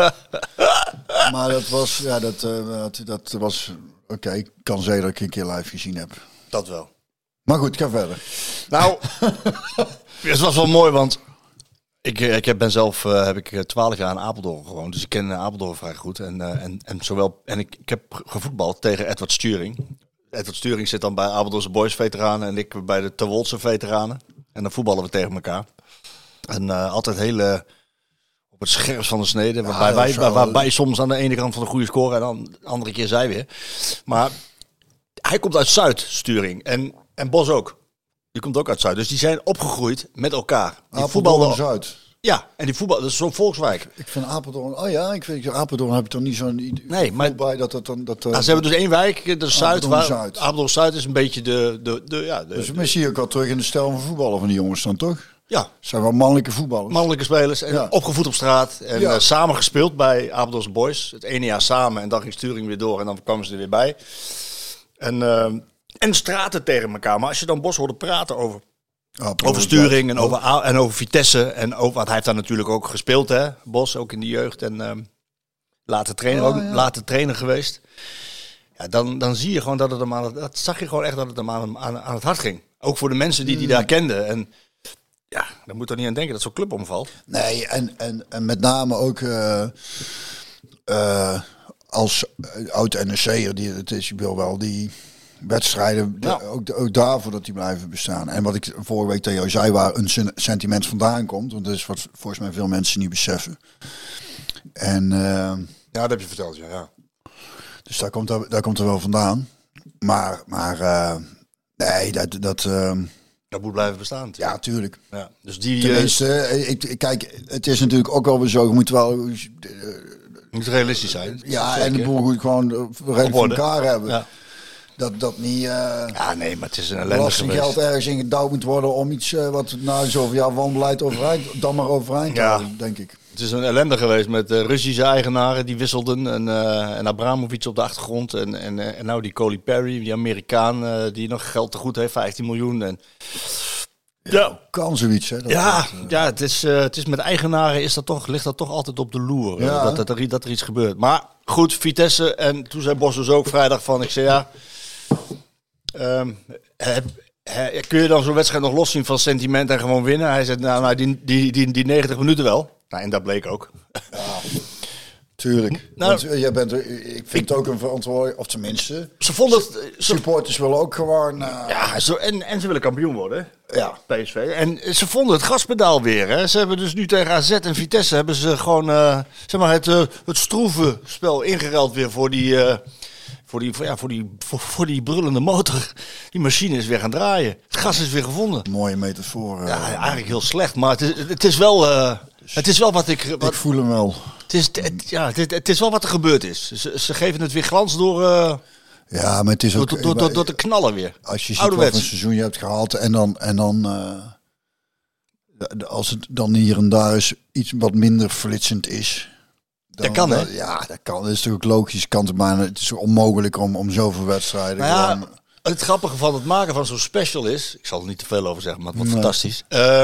Maar dat was... Ja, dat was... Oké, ik kan zeggen dat ik een keer live gezien heb. Dat wel. Maar goed, ga verder. Nou, het was wel mooi, want ik ben zelf 12 jaar in Apeldoorn gewoond. Dus ik ken Apeldoorn vrij goed. En ik heb gevoetbald tegen Edward Sturing. Edward Sturing zit dan bij Apeldoornse Boys veteranen en ik bij de Terwoldse veteranen. En dan voetballen we tegen elkaar. En altijd heel op het scherpst van de snede. Waarbij soms aan de ene kant van de goede score en dan de andere keer zij weer. Maar hij komt uit Zuid, Sturing. En Bos ook. Die komt ook uit Zuid. Dus die zijn opgegroeid met elkaar. Apeldoorn Zuid. Ja, en die voetbal, dat is zo'n volkswijk. Ik vind Apeldoorn... Oh ja, ik vind Apeldoorn heb ik dan niet zo'n... Nee, maar bij dat het dan... ze hebben dus één wijk, de Zuid. Zuid. Apeldoorn Zuid is een beetje dus we zie je ook wel terug in de stijl van voetballen van die jongens dan, toch? Ja. Zijn wel mannelijke voetballers. Mannelijke spelers. En opgevoed op straat. En samen gespeeld bij Apeldoornse Boys. Het ene jaar samen en dan ging Sturing weer door en dan kwamen ze er weer bij. En straten tegen elkaar. Maar als je dan Bos hoorde praten over Sturing en over Vitesse. En over, want hij heeft daar natuurlijk ook gespeeld, hè, Bos, ook in de jeugd. En later trainer geweest. Ja, dan zie je gewoon dat het hem dat zag je gewoon echt dat het hem aan het hart ging. Ook voor de mensen die daar kenden. En ja, daar moet er niet aan denken dat zo'n club omvalt. Nee, en met name ook als oud NEC'er, het is wel die wedstrijden, ook daarvoor dat die blijven bestaan. En wat ik vorige week tegen jou zei, waar een sentiment vandaan komt. Want dat is wat volgens mij veel mensen niet beseffen. En, ja, dat heb je verteld, ja. Dus daar komt er wel vandaan. Maar nee, Dat moet blijven bestaan. Ja, tuurlijk. Ja, dus die... Tenminste, kijk, het is natuurlijk ook wel weer zo. Je moet wel... moet realistisch zijn. Ja, zeker. en de boel goed gewoon redelijk voor elkaar hebben. Ja. Dat niet... ja, nee, maar het is een ellende belastinggeld geweest. ergens in gedouwd moet worden om iets wat na zoveel jaar wanbeleid dan maar overeind te houden, denk ik. Het is een ellende geweest met Russische eigenaren die wisselden en Abramovic op de achtergrond en nou die Coley Perry, die Amerikaan die nog geld te goed heeft, 15 miljoen. En ja, kan zoiets, hè? Het is met eigenaren ligt dat toch altijd op de loer. Ja. Dat er iets gebeurt. Maar goed, Vitesse en toen zei Bos dus ook vrijdag van, ik zei ja, kun je dan zo'n wedstrijd nog loszien van sentiment en gewoon winnen? Hij zei nou die 90 minuten wel. Nou, en dat bleek ook. Ja, tuurlijk. Nou, want ik vind het ook een verantwoordelijk, of tenminste, ze vonden supporters willen ook gewoon... en ze willen kampioen worden. Ja. PSV. En ze vonden het gaspedaal weer. Hè. Ze hebben dus nu tegen AZ en Vitesse hebben ze gewoon zeg maar het stroeve spel ingeruild weer voor die brullende motor. Die machine is weer gaan draaien. Het gas is weer gevonden. Mooie metafoor. Ja, eigenlijk heel slecht, maar het is wel wat ik... Ik voel hem wel. Het is wel wat er gebeurd is. Ze geven het weer glans door... Ja, maar het is ook... Door te knallen weer. Als je ziet wat voor een seizoen je hebt gehaald en dan als het dan hier en daar is iets wat minder flitsend is. Dat kan, hè? Ja, dat kan. Dat is toch ook logisch. Kan het, maar het is onmogelijk om zoveel wedstrijden... Nou ja, het grappige van het maken van zo'n special is... Ik zal er niet te veel over zeggen, maar het wordt fantastisch.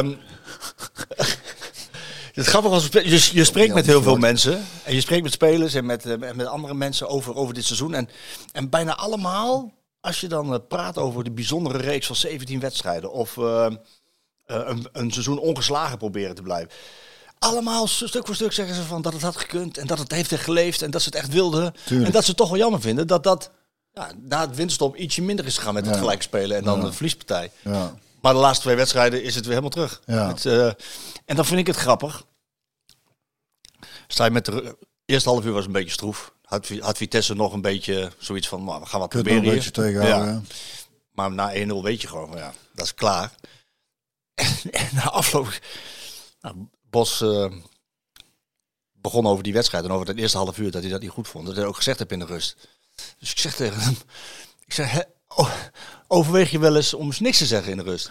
Het grappige was, je spreekt met heel veel mensen. En je spreekt met spelers en met andere mensen over dit seizoen. En bijna allemaal, als je dan praat over de bijzondere reeks van 17 wedstrijden. Of een seizoen ongeslagen proberen te blijven. Allemaal stuk voor stuk zeggen ze van dat het had gekund. En dat het heeft geleefd. En dat ze het echt wilden. Tuurlijk. En dat ze het toch wel jammer vinden dat na het winststop ietsje minder is gegaan met het gelijk spelen. En dan de verliespartij. Ja. Maar de laatste 2 wedstrijden is het weer helemaal terug. Ja. En dan vind ik het grappig. Sta je met de eerste half uur was een beetje stroef. Had Vitesse nog een beetje zoiets van, we gaan wat proberen hier. Een beetje tegenhouden. Ja. Maar na 1-0 weet je gewoon van dat is klaar. En na afloop... Bos begon over die wedstrijd en over het eerste half uur dat hij dat niet goed vond. Dat hij ook gezegd heeft in de rust. Dus ik zeg tegen hem... overweeg je wel eens om eens niks te zeggen in de rust?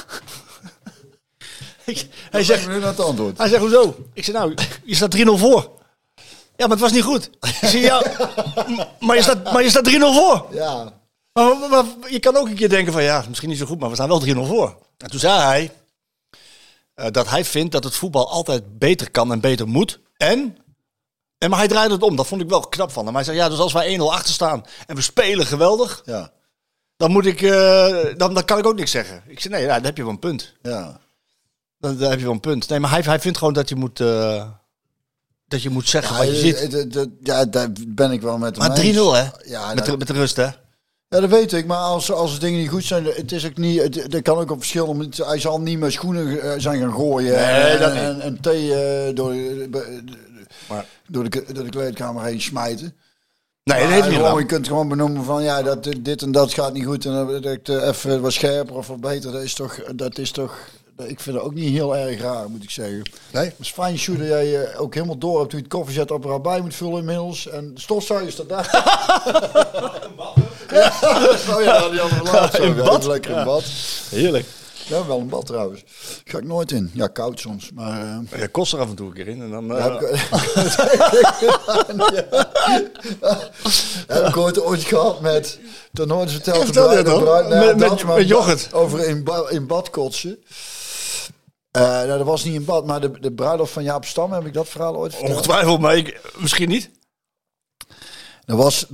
Hij zegt, hoezo? Ik zeg, nou, je staat 3-0 voor. Ja, maar het was niet goed. Ik zeg, ja, maar je staat 3-0 voor. Ja. Maar je kan ook een keer denken van, misschien niet zo goed, maar we staan wel 3-0 voor. En toen zei hij dat hij vindt dat het voetbal altijd beter kan en beter moet. Maar hij draaide het om. Dat vond ik wel knap van hem. Hij zei, dus als wij 1-0 achter staan en we spelen geweldig, dan moet ik, dan kan ik ook niks zeggen. Ik zei, nee, dan heb je wel een punt. Ja. Dan heb je wel een punt. Nee, maar hij vindt gewoon dat je moet zeggen wat je ziet. Ja, daar ben ik wel met hem maar 3-0, hè? Ja, met de rust, hè? Ja, dat weet ik. Maar als dingen niet goed zijn, het is ook niet. Dat kan ook op verschillende momenten. Hij zal niet met schoenen zijn gaan gooien. Nee, en thee door de kleedkamer heen smijten. Nee, dat heeft niet. Je kunt gewoon benoemen van dat dit en dat gaat niet goed. En dat ik even wat scherper of wat beter. Dat is toch. Ik vind het ook niet heel erg raar, moet ik zeggen. Nee? Het is fijn, Sjoerd, dat jij ook helemaal door hebt hoe je het koffiezetapparaat bij moet vullen inmiddels. En de stofzuiger staat daar. Die andere laatst ook. Bad? Lekker in bad. Heerlijk. Ja, wel een bad trouwens. Ga ik nooit in. Ja, koud soms. Maar je kost er af en toe een keer in. En dan, heb ik ooit gehad met... Toen nooit verteld met yoghurt. Over in bad kotsen. Dat was niet in bad, maar de bruiloft van Jaap Stam, heb ik dat verhaal ooit verteld? Ongetwijfeld, maar misschien niet. Dat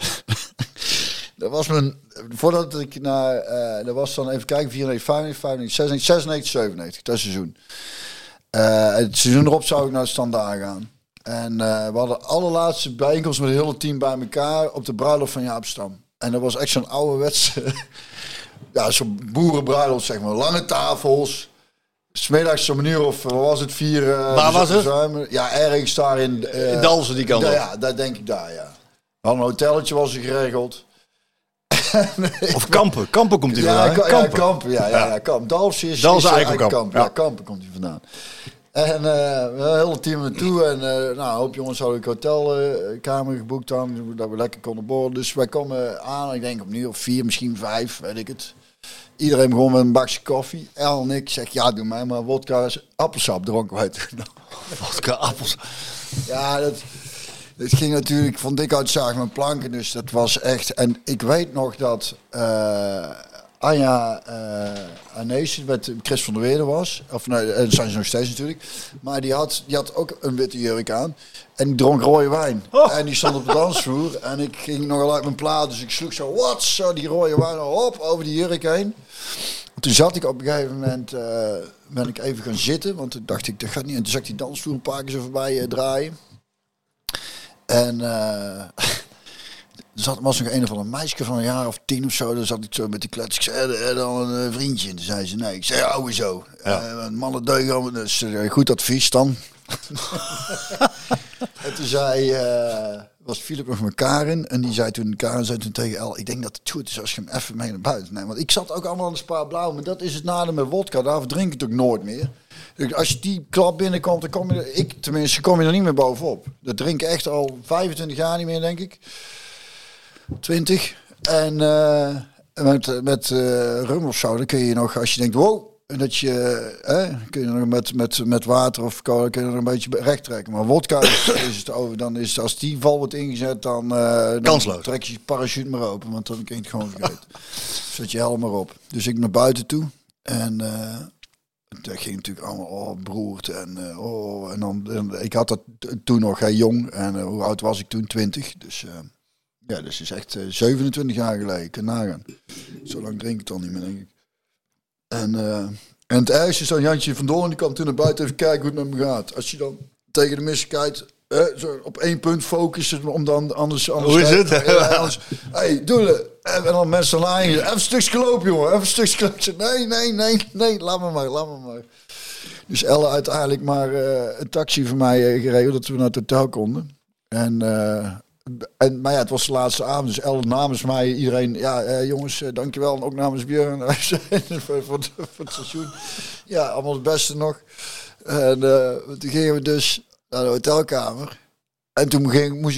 was mijn... Voordat ik naar... dat was dan even kijken, 94, 95, 96, 96, 97, dat seizoen. Het seizoen erop zou ik naar de Standaard gaan. En we hadden de allerlaatste bijeenkomst met het hele team bij elkaar op de bruiloft van Jaap Stam. En dat was echt zo'n ouderwetse... ja, zo'n boerenbruiloft, zeg maar. Lange tafels. 's middags zo'n manier of, wat was het, 4... Waar was het? Ja, ergens daar in... In Dalsen, die kant op. Ja, daar denk ik daar, ja. Een hotelletje was er geregeld. Of Kampen. Kampen komt hij Ja, vandaan. ja, Kampen. Ja, Kampen. Dalsen is Eikelkamp. Ja, Kampen komt hij vandaan. En een hele team naartoe. En een hoop jongens hadden een hotelkamer geboekt dan. Dat we lekker konden boren. Dus wij komen aan, ik denk opnieuw 4, misschien 5, weet ik het. Iedereen begon met een bakje koffie. El en ik zeg, ja, doe mij maar wodka, appelsap dronken wij toen. Wodka, appelsap. Ja, dat ging natuurlijk van dik uit zagen met planken. Dus dat was echt... En ik weet nog dat Anja Arnezen met Chris van der Weerde was. Of nee, dat zijn ze nog steeds natuurlijk. Maar die had ook een witte jurk aan. En die dronk rode wijn. En die stond op de dansvloer. En ik ging nogal uit mijn plaat. Dus ik sloeg zo die rode wijn hop, over die jurk heen. Toen zat ik op een gegeven moment... ben ik even gaan zitten. Want toen dacht ik, dat gaat niet. En toen zag ik die dansvloer een paar keer zo voorbij draaien. En er was nog een of ander meisje van een jaar of 10 of zo. Dan zat ik zo met die klets. Ik zei, dan een vriendje. En toen zei ze, nee. Ik zei, ouwe zo. Ja. Mannen deugen, dus goed advies dan. En toen was Philip nog met Karin. En Karin zei toen tegen El, ik denk dat het goed is als je hem even mee naar buiten neemt. Want ik zat ook allemaal aan de Spa Blauw. Maar dat is het nadeel met wodka. Daar verdrink ik het ook nooit meer. Als je die klap binnenkomt, dan kom je er niet meer bovenop. Dat drink ik echt al 25 jaar niet meer, denk ik. 20. En met rum of zo, dan kun je nog, als je denkt, wow, kun je nog met water of cola kun je nog een beetje recht trekken. Maar wodka is het over. Dan is het, als die val wordt ingezet, dan trek je je parachute maar open, want dan kun je het gewoon vergeten. Zet je helm maar op. Dus ik naar buiten toe en dat ging natuurlijk allemaal beroerd en ik had dat toen nog jong en hoe oud was ik toen? 20. Dus ja, dus is echt 27 jaar geleden. Ik kan nagaan. Zo lang drink ik dan niet meer, denk ik. En het ergste is dan Jantje van Doorn, die kwam toen naar buiten even kijken hoe het met me gaat. Als je dan tegen de misser kijkt, zo op 1 punt focussen, om dan anders hoe is het? Hey, doe het. En dan mensen dan aan je, even een stukje lopen, jongen, even een stukje lopen. Nee, laat me maar. Dus Elle uiteindelijk maar een taxi voor mij geregeld, dat we naar het hotel konden. Maar ja, het was de laatste avond, dus Elle namens mij, iedereen, jongens, dankjewel. En ook namens Björn voor het seizoen. Ja, allemaal het beste nog. En toen gingen we dus naar de hotelkamer. En toen ging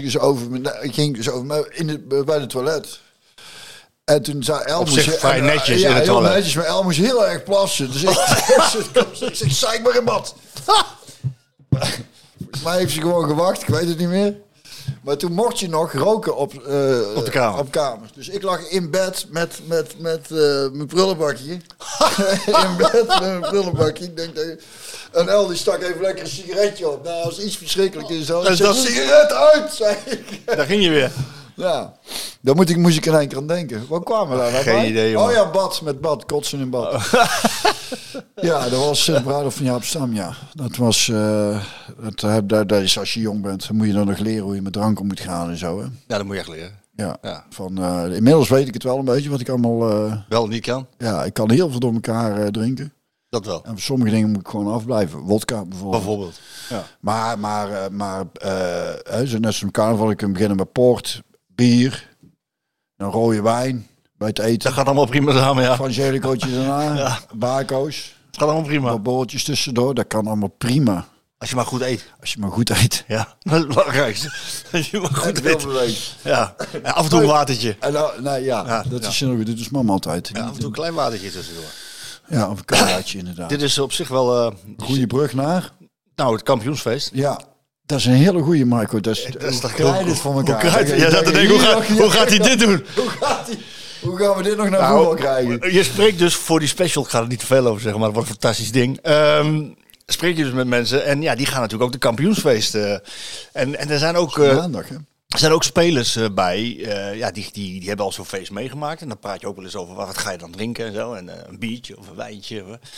bij de toilet. En toen zei El... Op zich vrij netjes in het heel toilet. netjes, maar El moest heel erg plassen. Dus ik zei, zeik maar in bad. Volgens mij heeft ze gewoon gewacht, ik weet het niet meer. Maar toen mocht je nog roken op de kamer. Op kamers. Dus ik lag in bed met mijn prullenbakje. In bed met mijn prullenbakje. Ik denk dat... En El die stak even lekker een sigaretje op. Nou, als iets verschrikkelijk is. Ik zeg, sigaret uit, zei ik. Daar ging je weer. Ja, daar moest ik in één keer aan denken. Wat kwamen we daar? Geen idee, jongen. Oh ja, bad, kotsen in bad. Ja, dat was de bruiloft van Jaap Stam, ja. Dat was, dat is als je jong bent, dan moet je dan nog leren hoe je met drank om moet gaan en zo, hè. Ja, dat moet je echt leren. Ja. Inmiddels weet ik het wel een beetje, wat ik allemaal... wel niet kan. Ja, ik kan heel veel door elkaar drinken. Dat wel. En voor sommige dingen moet ik gewoon afblijven. Wodka bijvoorbeeld. Ja. Maar zo net zo'n carnaval, ik kan beginnen met port, bier, een rode wijn bij het eten. Dat gaat allemaal prima samen, ja. Frangelicootje daarna, ja. Bako's. Dat gaat allemaal prima. Wat bolletjes tussendoor, dat kan allemaal prima. Als je maar goed eet. Als je maar goed eet. Ja, dat is het belangrijkste. Als je maar goed eet. Beweegt. Ja, en af en toe een watertje. En dat is nog, dit is mama altijd. Ja, af en toe een klein watertje tussendoor. Ja, of een kaartje inderdaad. Dit is op zich wel... goede brug naar? Nou, het kampioensfeest. Ja. Dat is een hele goede, Marco. Dat is toch krijg je dit voor elkaar? Ja, dat denk ik, hoe gaat hij dit doen? Hoe gaan we dit nog naar voetbal krijgen? Je spreekt dus voor die special, ik ga er niet te veel over zeggen, maar het wordt een fantastisch ding. Spreek je dus met mensen en ja, die gaan natuurlijk ook de kampioensfeest. En er zijn ook... maandag, hè? Er zijn ook spelers bij, die hebben al zo'n feest meegemaakt. En dan praat je ook wel eens over wat ga je dan drinken en zo. En een biertje of een wijntje.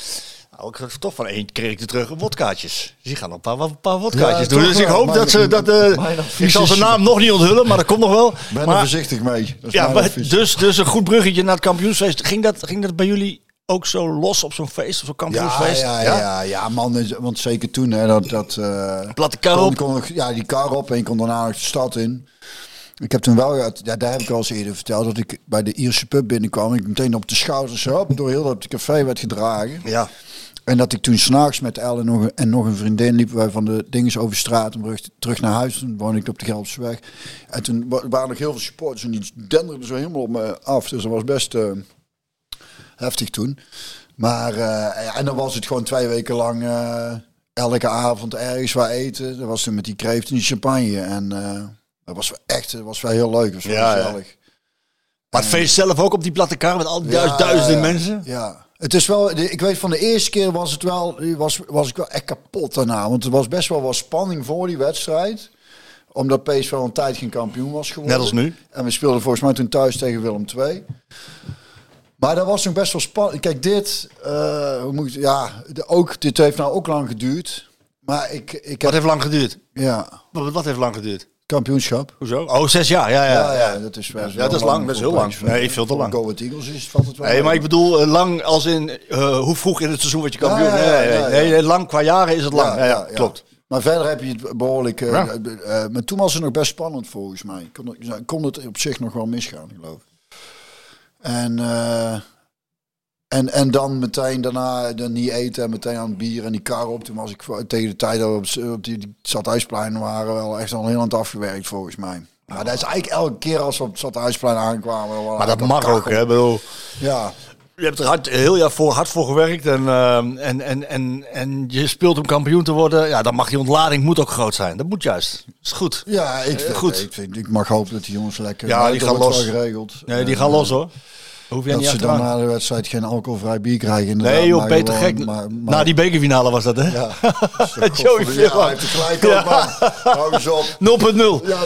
Nou, ik kreeg toch van één kreeg ik terug wodkaartjes. Dus die gaan nog een paar wodkaartjes doen. toch Dus ik wel. hoop dat ze... Mijn advies Ik zal zijn is- naam nog niet onthullen, maar dat komt nog wel. Ben er Maar, voorzichtig mee. Dat is ja, mijn maar advies. dus een goed bruggetje naar het kampioensfeest. Ging dat bij jullie ook zo los op zo'n feest, op zo'n kampioensfeest? Ja, man. Want zeker toen, hè, Platte kar op. die kar op en je kon daarna nog de stad in. Ik heb toen wel, daar heb ik al eens eerder verteld, dat ik bij de Ierse pub binnenkwam. Ik meteen op de schouders door heel dat café werd gedragen. Ja. En dat ik toen s'nachts met Elle en nog een vriendin liepen wij van de dinges over straat en terug naar huis. Toen woonde ik op de Gelderse. En toen waren nog heel veel supporters en die denderden zo helemaal op me af. Dus dat was best heftig toen. Maar en dan was het gewoon 2 weken lang elke avond ergens waar eten. Dat was toen met die kreeft en die champagne. En dat was wel heel leuk. Dat was wel gezellig. Maar het feest zelf ook op die platte kar met al die duizenden mensen? Ja. Het is wel, ik weet van de eerste keer was het wel, was ik wel echt kapot daarna. Want er was best wel wat spanning voor die wedstrijd. Omdat PSV al een tijd geen kampioen was geworden. Net als nu. En we speelden volgens mij toen thuis tegen Willem II. Maar dat was nog best wel spannend. Kijk, dit heeft nou ook lang geduurd. Maar ik heb... Wat heeft lang geduurd? Ja, Wat heeft lang geduurd? kampioenschap. Hoezo? Oh, 6 jaar. Ja. Dat is wel Ja, dat is lang. Dat is heel lang. Nee, veel te lang. Go Ahead Eagles is valt het wel. Nee, maar ik bedoel lang als in hoe vroeg in het seizoen word je kampioen? Nee, lang qua jaren is het lang. Ja, klopt. Maar verder heb je het behoorlijk... maar toen was het nog best spannend volgens mij. Kon het op zich nog wel misgaan, geloof ik. En dan meteen daarna dan niet eten en meteen aan het bier en die kar op. Toen was ik tegen de tijd dat we op die Stadhuisplein waren wel echt al heel aan het afgewerkt volgens mij. Maar dat is eigenlijk elke keer als we op het Stadhuisplein aankwamen. Maar dat mag ook, hè? Bedoel, ja. je hebt er heel jaar hard voor gewerkt en je speelt om kampioen te worden. Ja, dan mag die ontlading moet ook groot zijn. Dat moet juist. Dat is goed. Ja, ik mag hopen dat die jongens lekker... Ja, die gaan los. Geregeld. Nee, die gaan los hoor. Hoef je dat niet ze dan na de wedstrijd geen alcoholvrij bier krijgen. Nee joh, Peter gek. Na die bekerfinale was dat hè? Ja. Joey Veerman. Hij heeft er gelijk op, man. Hou eens op. 0.0. Ja,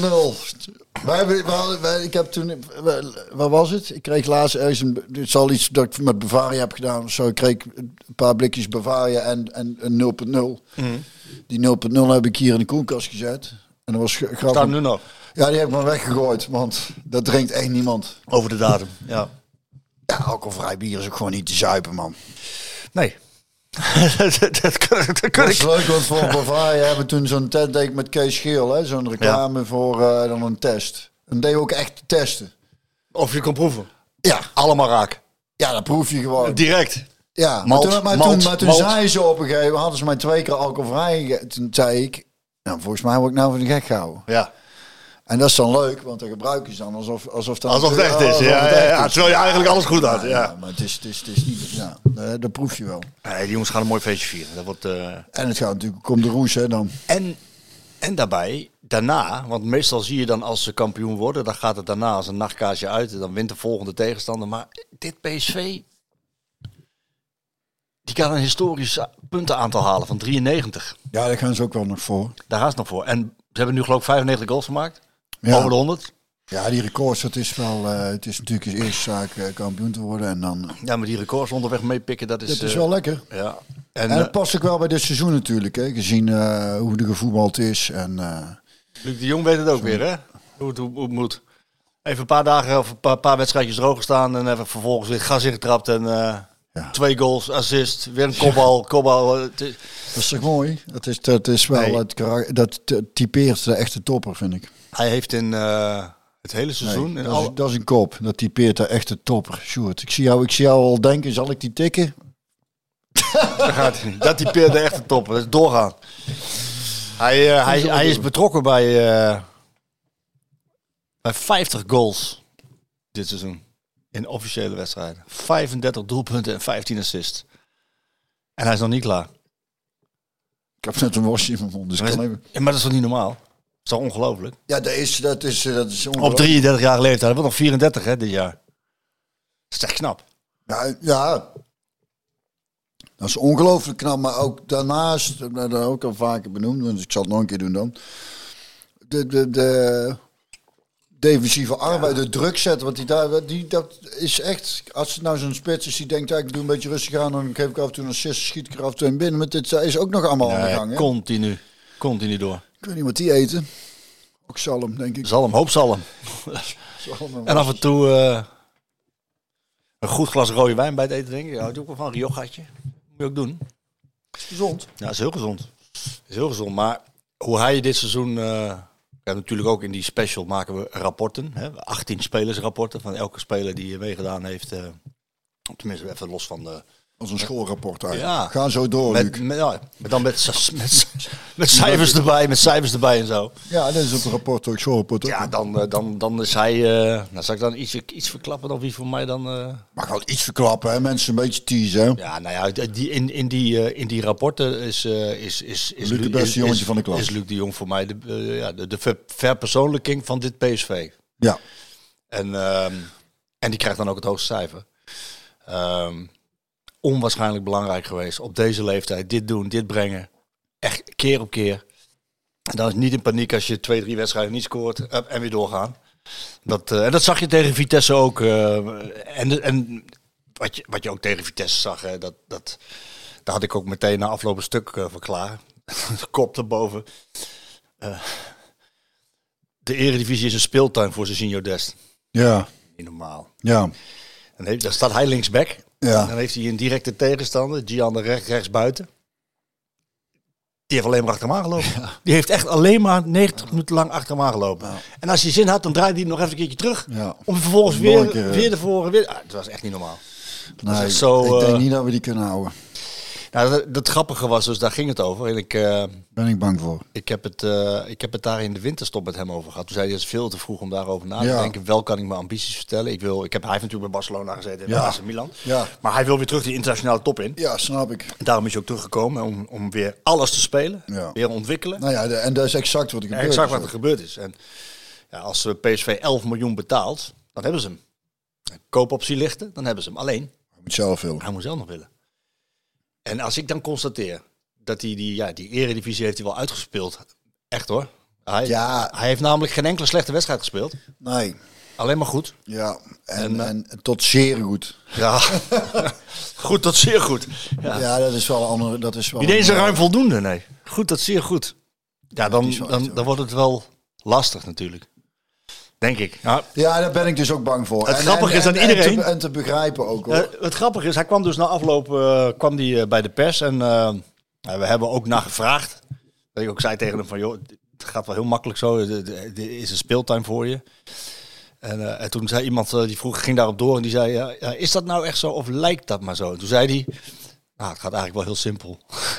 0.0. Ik heb toen... Wat was het? Ik kreeg laatst ergens het zal iets dat ik met Bavaria heb gedaan. Zo, ik kreeg een paar blikjes Bavaria en 0.0. Mm. Die 0.0 heb ik hier in de koelkast gezet. En dat was grappig. Staat nu nog? Ja, die heb ik maar weggegooid, want dat drinkt echt niemand. Over de datum, ja. Ja, alcoholvrij bier is ook gewoon niet te zuipen, man. Nee. dat kan is leuk, want voor Bavaria hebben we toen zo'n tent met Kees Scheel, hè, zo'n reclame voor dan een test. En deden we ook echt testen. Of je kon proeven? Ja. Allemaal raak? Ja, dat proef je gewoon. Direct? Ja, maar toen zei ze op een gegeven moment, hadden ze mij 2 keer alcoholvrij. Toen zei ik, nou, volgens mij word ik nou voor de gek gehouden. Ja. En dat is dan leuk, want dan gebruik je ze dan alsof het echt is. Ja, terwijl je eigenlijk alles goed had. Ja. Maar het is niet... Ja, dat proef je wel. Nee, die jongens gaan een mooi feestje vieren. Dat wordt, En het gaat natuurlijk om de roes, hè, dan. En daarbij, daarna, want meestal zie je dan als ze kampioen worden, dan gaat het daarna als een nachtkaasje uit. Dan wint de volgende tegenstander. Maar dit PSV, die kan een historisch puntenaantal halen van 93. Ja, daar gaan ze ook wel nog voor. Daar gaan ze nog voor. En ze hebben nu geloof ik 95 goals gemaakt. Ja. Over de 100. Ja, die records, dat is wel... het is natuurlijk de eerste zaak kampioen te worden en dan... Ja, maar die records onderweg meepikken, dat is wel lekker. Ja. En het past ook wel bij dit seizoen natuurlijk, hè. Gezien hoe de gevoetbald is en... Luc de Jong weet het ook weer, hè? Hoe het moet. Even een paar dagen of een paar wedstrijdjes droog gestaan en even vervolgens weer gas ingetrapt en... 2 goals, assist, weer een kopbal. Dat is toch mooi? Dat is wel dat typeert de echte topper, vind ik. Hij heeft in het hele seizoen... Nee, dat is een kop. Dat typeert de echte topper. Sjoerd, ik zie jou al denken, zal ik die tikken? Dat gaat hij niet. Dat typeert de echte topper. Dat is doorgaan. Hij is betrokken bij 50 goals dit seizoen. In officiële wedstrijden. 35 doelpunten en 15 assists. En hij is nog niet klaar. Ik heb net een worstje in mijn mond. Dus maar dat is toch niet normaal? Dat is toch ongelooflijk? Ja, dat is ongelooflijk. Op 33 jaar leeftijd. Hij wordt nog 34 hè, dit jaar. Dat is echt knap. Ja. Dat is ongelooflijk knap. Maar ook daarnaast, dat ook al vaker benoemd. Want ik zal het nog een keer doen dan. defensieve arbeid, de druk zetten. Want dat is echt... Als het nou zo'n spits is die denkt, ja, ik doe een beetje rustig aan... dan geef ik af en toe een assist, schiet ik er af en toe in binnen. Maar dit is ook nog allemaal aan de gang. Hè? Continu door. Ik weet niet wat die eten. Ook zalm, denk ik. Hoop zalm. En af en toe een goed glas rode wijn bij het eten, denk ik. Ja, doe ik wel van een Riojaatje. Moet je ook doen. Is gezond. Ja, is heel gezond. Is heel gezond. Maar hoe hij dit seizoen... ja, natuurlijk ook in die special maken we rapporten. Hè? 18 spelersrapporten van elke speler die meegedaan heeft. Tenminste, even los van de... Als een schoolrapport uit. Ja. Ga zo door, Luc. Met cijfers erbij en zo. Ja, dat is op een rapport ook, schoolrapport ook. Ja, dan is hij... nou, zal ik dan iets verklappen dan wie voor mij dan... Mag wel iets verklappen, hè? Mensen een beetje teasen, hè? Ja, nou ja, in die rapporten is Luc de beste jongetje van de klas. Is Luc de Jong voor mij de verpersoonlijking van dit PSV. Ja. En die krijgt dan ook het hoogste cijfer. Onwaarschijnlijk belangrijk geweest. Op deze leeftijd dit doen, dit brengen. Echt keer op keer. En dan is niet in paniek als je 2-3 wedstrijden niet scoort en weer doorgaan. En dat zag je tegen Vitesse ook. En wat je ook tegen Vitesse zag, hè, daar had ik ook meteen na afloop een stuk voor klaar. De kop erboven. De Eredivisie is een speeltuin voor Serginho Dest. Ja. Niet normaal. Ja. Dan staat hij linksback. Ja. Dan heeft hij een directe tegenstander, Gian rechts buiten. Die heeft alleen maar achter hem aangelopen. Ja. Die heeft echt alleen maar 90 minuten lang achter hem aangelopen. Ja. En als hij zin had, dan draait hij nog even een keertje terug. Ja. Om vervolgens weer ervoor. Het was echt niet normaal. Nee, ik denk niet dat we die kunnen houden. Nou, dat grappige was dus, daar ging het over. En ben ik bang voor. Ik heb het daar in de winterstop met hem over gehad. Toen zei hij, het is veel te vroeg om daarover na te denken. Wel kan ik mijn ambities vertellen. Hij heeft natuurlijk bij Barcelona gezeten en bij AC Milan. Ja. Maar hij wil weer terug die internationale top in. Ja, snap ik. En daarom is hij ook teruggekomen om weer alles te spelen. Ja. Weer ontwikkelen. Nou ja, en dat is exact wat er gebeurd is. Exact wat er gebeurd is. En ja, als PSV 11 miljoen betaalt, dan hebben ze hem. Koopoptie lichten, dan hebben ze hem. Alleen, hij moet zelf willen. Hij moet zelf nog willen. En als ik dan constateer dat die Eredivisie heeft hij wel uitgespeeld. Echt hoor. Hij heeft namelijk geen enkele slechte wedstrijd gespeeld. Nee. Alleen maar goed. Ja, en tot zeer goed. Ja, goed tot zeer goed. Ja, dat is wel een andere... Niet eens een ruim voldoende, nee. Goed tot zeer goed. Ja, dan wordt het wel lastig natuurlijk. Denk ik. Ja, daar ben ik dus ook bang voor. Het grappige is dat iedereen... En te begrijpen ook hoor. Het grappige is, hij kwam dus na afloop bij de pers. En we hebben ook naar gevraagd. Dat ik ook zei tegen hem van, joh, het gaat wel heel makkelijk zo. Er is een speeltuin voor je. En toen zei iemand, die ging daarop door en die zei, ja, is dat nou echt zo of lijkt dat maar zo? En toen zei hij, het gaat eigenlijk wel heel simpel.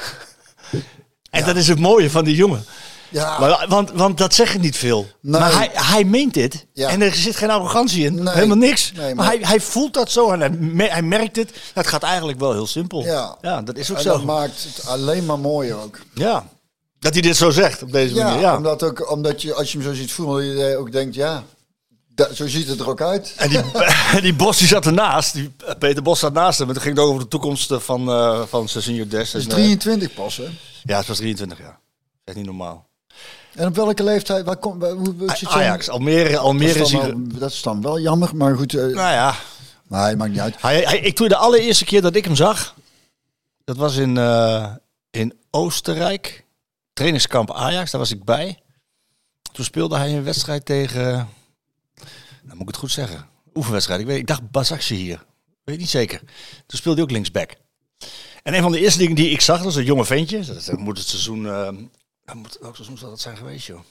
En dat is het mooie van die jongen. Ja. Want dat zeggen niet veel. Nee. Maar hij meent dit. Ja. En er zit geen arrogantie in. Nee. Helemaal niks. Nee, maar hij voelt dat zo en hij merkt het. Het gaat eigenlijk wel heel simpel. Ja, dat is ook zo. Dat maakt het alleen maar mooier ook. Ja. Dat hij dit zo zegt op deze manier. Ja, omdat je, als je hem zo ziet voelen, je ook denkt, zo ziet het er ook uit. En die Bos die zat ernaast. Peter Bos zat naast hem. Het ging over de toekomst van Serginho Dest. Het is 23 pas, hè? Ja, het was 23 jaar. Dat is niet normaal. En op welke leeftijd? Ajax, Almere. Dat is dan wel jammer, maar goed. Nou ja. Nee, maakt niet uit. Ik toen de allereerste keer dat ik hem zag, dat was in Oostenrijk. Trainingskamp Ajax, daar was ik bij. Toen speelde hij een wedstrijd tegen, nou moet ik het goed zeggen, oefenwedstrijd. Ik dacht Basaksehir hier. Weet niet zeker. Toen speelde hij ook linksback. En een van de eerste dingen die ik zag, dat was een jonge ventje. Dat moet het seizoen... welk seizoen zou dat zijn geweest, joh?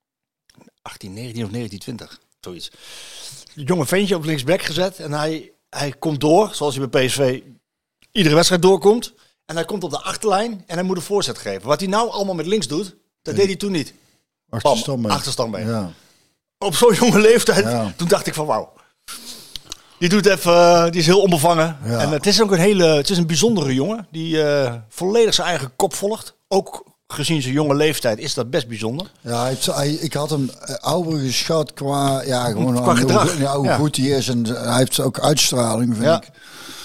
1819 of 1920, zoiets. Een jonge ventje op linksback gezet en hij komt door, zoals hij bij PSV iedere wedstrijd doorkomt. En hij komt op de achterlijn en hij moet een voorzet geven. Wat hij nou allemaal met links doet, dat deed hij toen niet. Achterstand mee. Ja. Op zo'n jonge leeftijd, toen dacht ik van wauw. Die is heel onbevangen. Ja. En het is ook een bijzondere jongen die volledig zijn eigen kop volgt. Ook gezien zijn jonge leeftijd is dat best bijzonder. Ja, ik had hem ouder geschat qua gedrag. Hoe goed hij is. En hij heeft ook uitstraling, vind ik.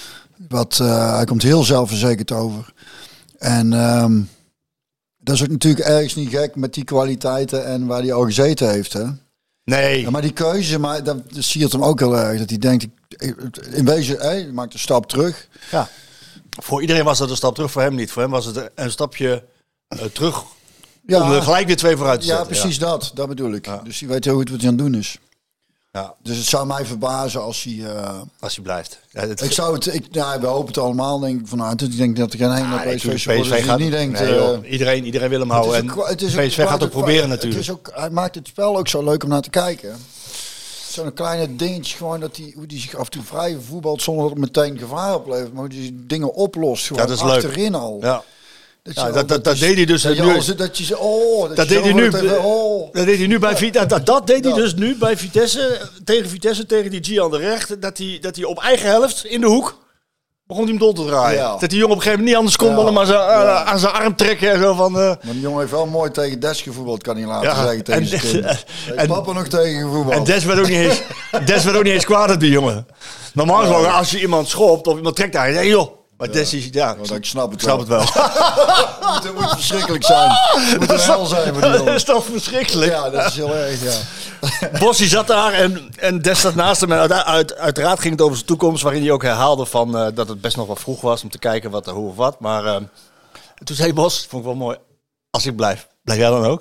Hij komt heel zelfverzekerd over. En dat is ook natuurlijk ergens niet gek met die kwaliteiten en waar hij al gezeten heeft. Hè? Nee. Ja, maar die keuze, maar dat zie je hem ook heel erg. Dat hij denkt, in wezen, hij maakt een stap terug. Ja. Voor iedereen was dat een stap terug, voor hem niet. Voor hem was het een stapje terug om er gelijk weer 2 vooruit te zetten. Ja, precies dat bedoel ik. Ja. Dus hij weet heel goed wat hij aan het doen is. Ja. Dus het zou mij verbazen als hij... als hij blijft. Ja, we hopen het allemaal, denk ik, vanuit. Ik denk dat er geen ene PSV gaat niet denkt... iedereen wil hem houden. PSV gaat ook proberen natuurlijk. Hij maakt het spel ook zo leuk om naar te kijken. Zo'n kleine dingetje, gewoon hoe die zich af en toe vrij voetbalt zonder dat het meteen gevaar oplevert. Maar hoe die dingen oplost, gewoon dat is achterin leuk. al. Ja. Dat deed hij dus nu. Dat deed hij nu bij Vitesse. Dat deed hij dus nu bij Vitesse tegen die Gian de Recht. Dat hij op eigen helft in de hoek begon hij hem dol te draaien. Ja. Dat die jongen op een gegeven moment niet anders kon dan hem aan zijn arm trekken en zo van. Maar die jongen heeft wel mooi tegen Des gevoetbald, kan hij laten zeggen tegen zijn kind. En papa nog tegen gevoetbald. En Des werd ook niet eens kwaad op die jongen. Normaal gesproken als je iemand schopt of iemand trekt daar, hey joh. Maar Des is, ik snap het wel. Het moet verschrikkelijk zijn. Het moet een hel zijn voor die jongen. Dat is toch verschrikkelijk? Ja, dat is heel erg, ja. Bossie zat daar en Des zat naast hem. En uiteraard ging het over zijn toekomst, waarin hij ook herhaalde van, dat het best nog wel vroeg was om te kijken wat, hoe of wat. Maar toen zei Bos, vond ik wel mooi, als ik blijf jij dan ook?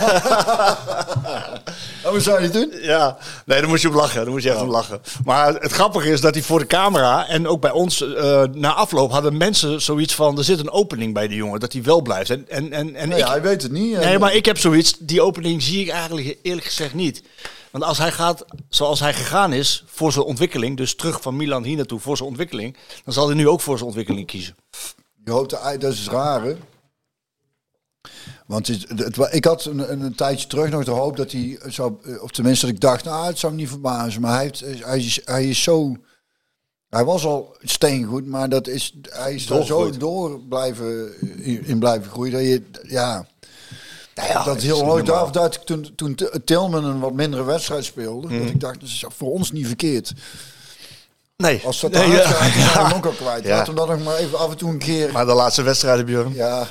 Hoe zou je het doen? Ja, nee, dan moest je om lachen. Dan moest je echt om lachen. Maar het grappige is dat hij voor de camera en ook bij ons na afloop hadden mensen zoiets van, er zit een opening bij die jongen, dat hij wel blijft. Hij weet het niet. Nee, maar ik heb zoiets, die opening zie ik eigenlijk eerlijk gezegd niet. Want als hij gaat zoals hij gegaan is voor zijn ontwikkeling, dus terug van Milan hier naartoe voor zijn ontwikkeling, dan zal hij nu ook voor zijn ontwikkeling kiezen. Je hoopt, dat is raar, hè? Want ik had een tijdje terug nog de hoop dat hij zou, of tenminste dat ik dacht, het zou me niet verbazen. Maar hij is zo, hij was al steengoed, maar hij is er zo door blijven groeien dat je, dat is heel nooit af. Dat toen Tillman een wat mindere wedstrijd speelde, dat ik dacht, dat is voor ons niet verkeerd. Nee. Als dat eruit gaat, dan zijn we hem ook al kwijt. Laten we dat nog maar even af en toe een keer. Maar de laatste wedstrijden, Björn. Ja.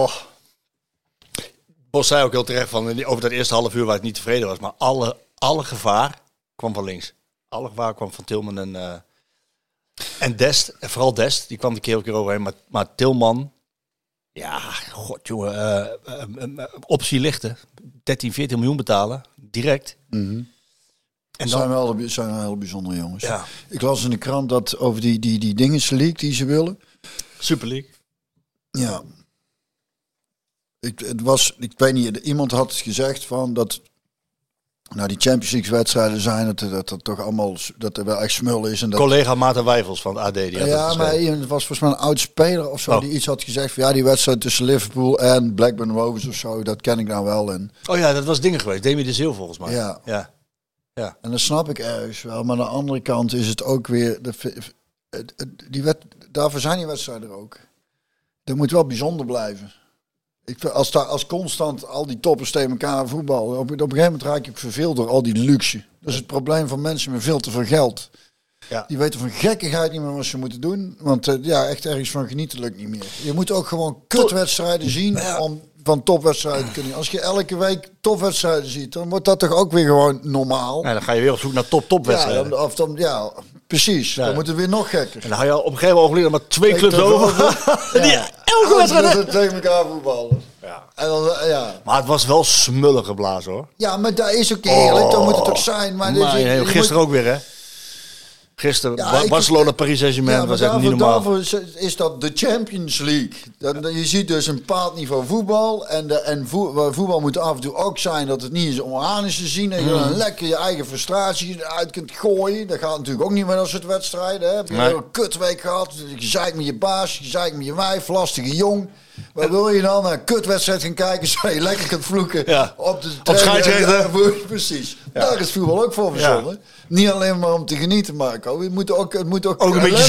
Bos zei ook heel terecht van over dat eerste half uur waar ik niet tevreden was. Maar alle gevaar kwam van links. Alle gevaar kwam van Tillman en Dest. En vooral Dest, die kwam de keer overheen. Maar Tillman, ja, god jongen, optie lichten. 13, 14 miljoen betalen, direct. Mm-hmm. En dan zijn wel heel bijzondere jongens. Ja. Ik las in de krant dat over die dinges league die ze willen. Super League. Ja. Ik weet niet, iemand had gezegd van dat die Champions League wedstrijden zijn dat toch allemaal dat er wel echt smul is en dat collega Maarten Wijfels van AD die had ja, maar het was volgens mij een oud speler of zo die iets had gezegd van die wedstrijd tussen Liverpool en Blackburn Rovers of zo, dat ken ik nou wel en dat was dingen geweest. Demi de Zeeuw volgens mij. Ja. En dat snap ik ergens wel, maar aan de andere kant is het ook weer daarvoor zijn die wedstrijden ook. Dat moet wel bijzonder blijven. Als constant al die toppers tegen elkaar voetballen, op een gegeven moment raak ik verveeld door al die luxe. Dat is het probleem van mensen met veel te veel geld. Ja. Die weten van gekkigheid niet meer wat ze moeten doen. Want echt ergens van genieten lukt niet meer. Je moet ook gewoon kutwedstrijden zien om van topwedstrijden te kunnen. Als je elke week topwedstrijden ziet, dan wordt dat toch ook weer gewoon normaal. Ja, dan ga je weer op zoek naar topwedstrijden. Precies. Dan moet het weer nog gekker. En dan ga je op een gegeven moment maar 2 clubs over. Die elke wedstrijd tegen elkaar voetballen. Ja. En dan, Maar het was wel smullig geblazen hoor. Ja, maar dat is ook eerlijk. Dat moet het ook zijn. Maar gisteren ook weer hè. Gisteren Barcelona, Paris Saint-Germain was echt niet normaal. Daarvoor is dat de Champions League. Je ziet dus een bepaald niveau voetbal. En voetbal moet af en toe ook zijn dat het niet is om aan is te zien. En je dan lekker je eigen frustratie uit kunt gooien. Dat gaat natuurlijk ook niet meer als het wedstrijden. Heb je een kutweek gehad. Je zeikt met je baas, je zeikt met je wijf, lastige jong. Wat wil je dan? Naar een kutwedstrijd gaan kijken, zodat je lekker kunt vloeken op de scheidsrechter. Precies. Ja. Daar is voetbal ook voor verzonnen. Ja. Niet alleen maar om te genieten, Marco. Het moet ook een beetje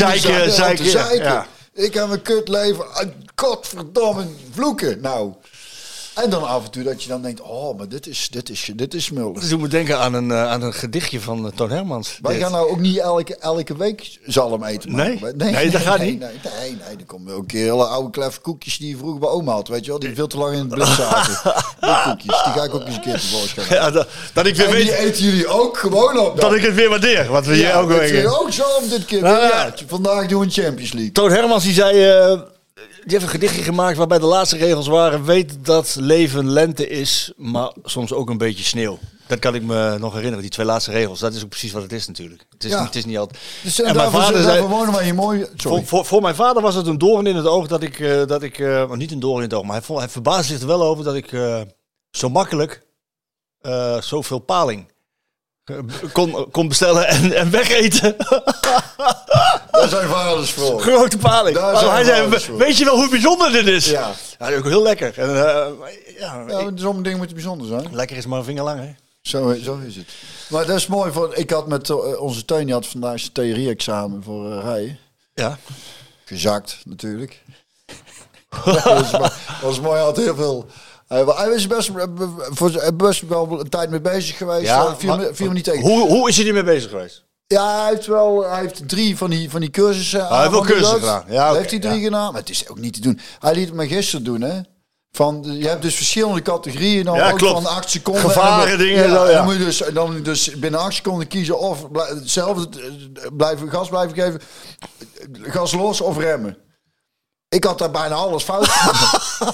zeiken. Ja. Ik heb een kut leven. Godverdomme vloeken. Nou. En dan af en toe dat je dan denkt, maar dit is smullig. Dat doet me denken aan een gedichtje van Toon Hermans. Wij gaan nou ook niet elke week zalm eten. Nee, dat gaat niet. Nee, er komen ook een keer hele oude kleffe koekjes die je vroeger bij oma had, weet je wel. Die veel te lang in het blad zaten. Die koekjes, die ga ik ook eens een keer tevoorschijn. Ja, dat ik weer en weet... die eten jullie ook gewoon op. Dat ik het weer waardeer, wat we hier ook weten. Ook zalm dit keer. Nou, Ja, vandaag doen we een Champions League. Toon Hermans die zei... die heeft een gedichtje gemaakt waarbij de laatste regels waren... Weet dat leven lente is, maar soms ook een beetje sneeuw. Dat kan ik me nog herinneren, die 2 laatste regels. Dat is ook precies wat het is natuurlijk. Het is niet altijd... Dus en mijn vader zei... wonen wij hier mooi... Voor mijn vader was het een doorn in het oog dat ik... niet een doorn in het oog, maar hij verbaasde zich er wel over... dat ik zo makkelijk zoveel paling kon bestellen en wegeten. Daar zijn vaders voor. Grote paling. Hij zei, weet je wel hoe bijzonder dit is? Ja. Ja, ook heel lekker. En, sommige dingen moeten bijzonder zijn. Lekker is maar een vinger lang, hè? Zo is het. Maar dat is mooi. Ik had met onze Teun, die had vandaag zijn theorie-examen voor rijden. Ja. Gezakt, natuurlijk. Dat was mooi. Hij had heel veel... Hij was best wel een tijd mee bezig geweest. Ja, viel me niet tegen. Hoe is hij ermee bezet geweest? Ja, hij heeft 3 van die cursussen. Hij heeft wel cursussen gedaan. Ja, heeft hij 3 gedaan, maar het is ook niet te doen. Hij liet het me gisteren doen, hè. Je hebt dus verschillende categorieën dan ook klopt. van 8 seconden. Gevaren dingen. Dan moet je dus binnen 8 seconden kiezen of hetzelfde gas blijven geven, gas los of remmen. Ik had daar bijna alles fout gedaan.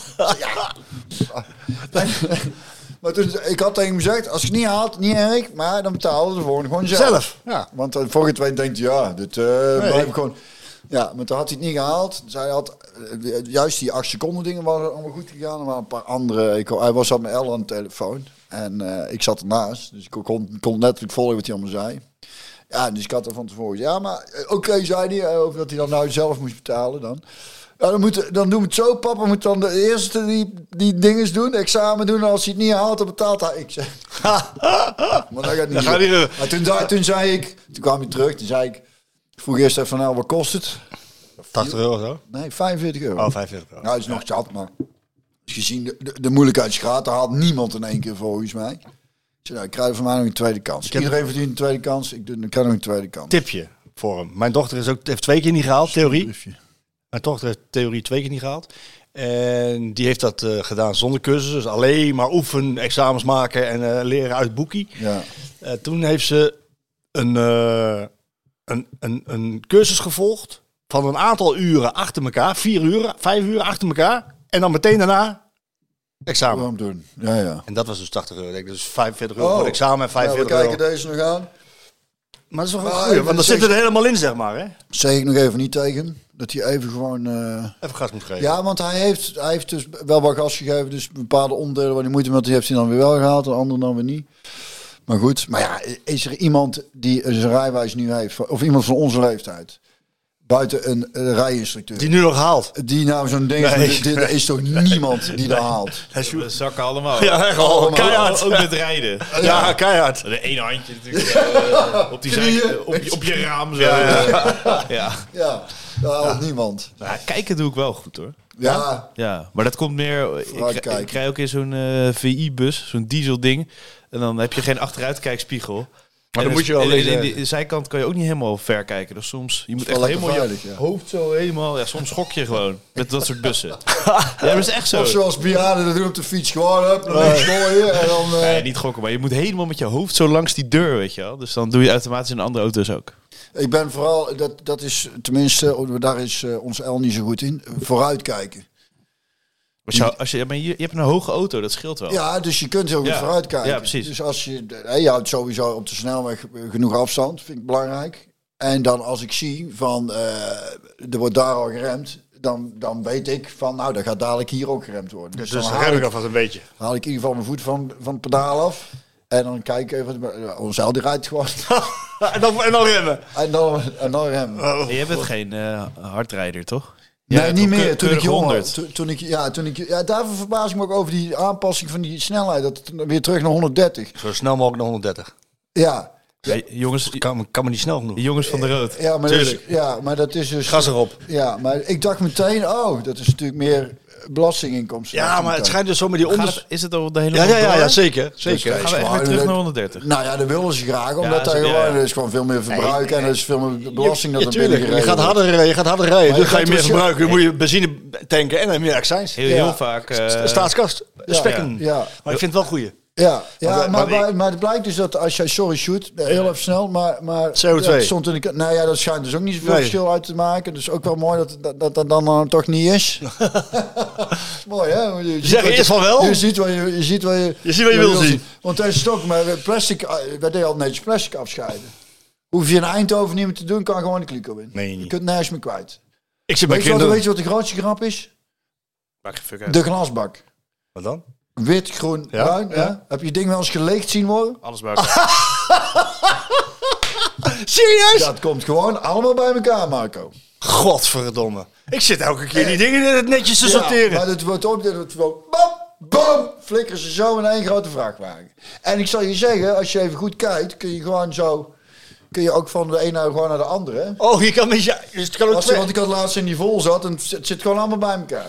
Maar toen, ik had tegen hem gezegd, als je het niet haalt, niet erg, maar dan betalen we de volgende gewoon zelf. Ja. Want de volgende twee denkt, dit blijf ik gewoon... Ja, maar toen had hij het niet gehaald. Dus hij had juist die 8 seconden dingen waren allemaal goed gegaan. Er waren een paar andere... Hij was met Elle aan de telefoon. En ik zat ernaast. Dus ik kon letterlijk volgen wat hij allemaal zei. Ja, dus ik had er van tevoren gezegd, ja, maar oké, zei hij, over dat hij dan nou zelf moest betalen dan. Ja, dan doen we het zo. Papa moet dan de eerste die dinges doen, de examen doen. En als hij het niet haalt, dan betaalt hij. Ik zeg, maar dat gaat niet. Maar toen zei ik, toen kwam hij terug, toen zei ik vroeg eerst even, nou, wat kost het? 80 euro zo? Nee, 45 euro. Oh, 45 euro. Nou, dat is nog chat, maar gezien de moeilijkheidsgraad, daar haalt niemand in één keer volgens mij. Ik zei, nou, ik krijg van mij nog een tweede kans. Iedereen verdient een tweede kans, ik krijg nog een tweede kans. Tipje voor hem. Mijn dochter heeft 2 keer niet gehaald, theorie. Mijn dochter heeft theorie 2 keer niet gehaald. En die heeft dat gedaan zonder cursus. Dus alleen maar oefenen, examens maken en leren uit boekie. Ja. Toen heeft ze een cursus gevolgd van een aantal uren achter elkaar. 4 uur, 5 uur achter elkaar. En dan meteen daarna examen. Waarom doen? Ja. En dat was dus 80 euro. Dus 45 euro voor het examen en 45 we euro. kijken deze nog aan. Maar dat is wel een goeie, want dan zit het er helemaal in, zeg maar. Hè? Zeg ik nog even niet tegen. Dat hij even gewoon... Even gas moet geven. Ja, want hij heeft dus wel wat gas gegeven. Dus bepaalde onderdelen waar hij moeite met heeft hij dan weer wel gehaald. En andere dan weer niet. Maar goed. Maar ja, is er iemand die zijn rijwijs nu heeft? Of iemand van onze leeftijd? Buiten een rijinstructeur. Die nu nog haalt. Die nou zo'n ding... Nee. Er is toch niemand die dat haalt? We zakken allemaal. Ja, echt al. Keihard. Ook met rijden. Ja, keihard. De ene handje natuurlijk op die zijk, op je raam zo. Ja, daar haalt niemand. Ja, kijken doe ik wel goed hoor. Ja. Maar dat komt meer... Ik rij ook in zo'n VI-bus, zo'n diesel ding. En dan heb je geen achteruitkijkspiegel. Maar dan moet je wel in de zijkant kan je ook niet helemaal ver kijken. Dus soms, je moet echt helemaal veilig, je hoofd zo helemaal... Ja, soms schok je gewoon met dat soort bussen. Ja, dat is echt zo. Of zoals bejaarden dat doen op de fiets. Gewoon up, dan gooien en dan... Nee, niet gokken, maar je moet helemaal met je hoofd zo langs die deur, weet je wel. Dus dan doe je automatisch in andere auto's ook. Ik ben vooral, dat is tenminste, daar is ons El niet zo goed in, vooruitkijken. Je hebt een hoge auto, dat scheelt wel. Ja, dus je kunt heel goed vooruitkijken. Ja, precies. Dus als je houdt sowieso op de snelweg genoeg afstand, vind ik belangrijk. En dan als ik zie van, er wordt daar al geremd, dan weet ik van, nou, dan gaat dadelijk hier ook geremd worden. Dus dan dan rem ik alvast een beetje. haal ik in ieder geval mijn voet van het pedaal af. En dan kijk ik even, ons El die rijdt gewoon. en dan remmen. En dan remmen. Je bent geen hardrijder, toch? Nee, niet meer. Toen ik jong was. 100. Daarvoor verbaas ik me ook over die aanpassing van die snelheid. Dat het weer terug naar 130. Zo snel mogelijk naar 130. Ja. Jongens, Kan me niet snel genoeg. jongens van de rood. Maar dat is dus... Gas erop. Ja, maar ik dacht meteen, dat is natuurlijk meer belastinginkomsten. Ja, maar het schijnt dus zo met die Is het over de hele Ja, zeker. Dus Zeker. dat Gaan we echt weer terug naar 130? Nou ja, dat willen ze graag, omdat er is gewoon veel meer verbruik en er is veel meer belasting dat er binnen tuurlijk. Je geregeld gaat harder rijden. Maar Dus ga je je meer gaat verbruiken, dan moet je benzine tanken en dan meer accijns. Heel vaak. Staatskast, spekken. Ja. Maar ik vind het wel goeie. Ja, Want, maar het blijkt dus dat als jij shoot, heel even snel, maar CO2. dat stond in de, nou ja, dat schijnt dus ook niet zoveel verschil uit te maken. Dus ook wel mooi dat dan toch niet is. Mooi hè? Je zeg eerst van wel. Je ziet wat je wil zien. Want deze stok met plastic, wij deden al netjes plastic afscheiden. Hoef je in Eindhoven niet meer te doen, kan gewoon de kliko in. Nee, je kunt nergens meer kwijt. Ik zit bij Weet je wat de grootste grap is? De glasbak. Wat dan? Wit, groen, bruin. Ja. Heb je ding wel eens geleegd zien worden? Alles bij elkaar. Serieus? Dat komt gewoon allemaal bij elkaar, Marco. Godverdomme. Ik zit elke keer die dingen netjes te sorteren. Maar het wordt ook, bam, bam, flikkeren ze zo in één grote vrachtwagen. En ik zal je zeggen, als je even goed kijkt, kun je gewoon zo, kun je ook van de ene gewoon naar de andere. Oh, je kan met je, dus het kan ook twee. Want ik had laatst in die vol zat en het zit gewoon allemaal bij elkaar.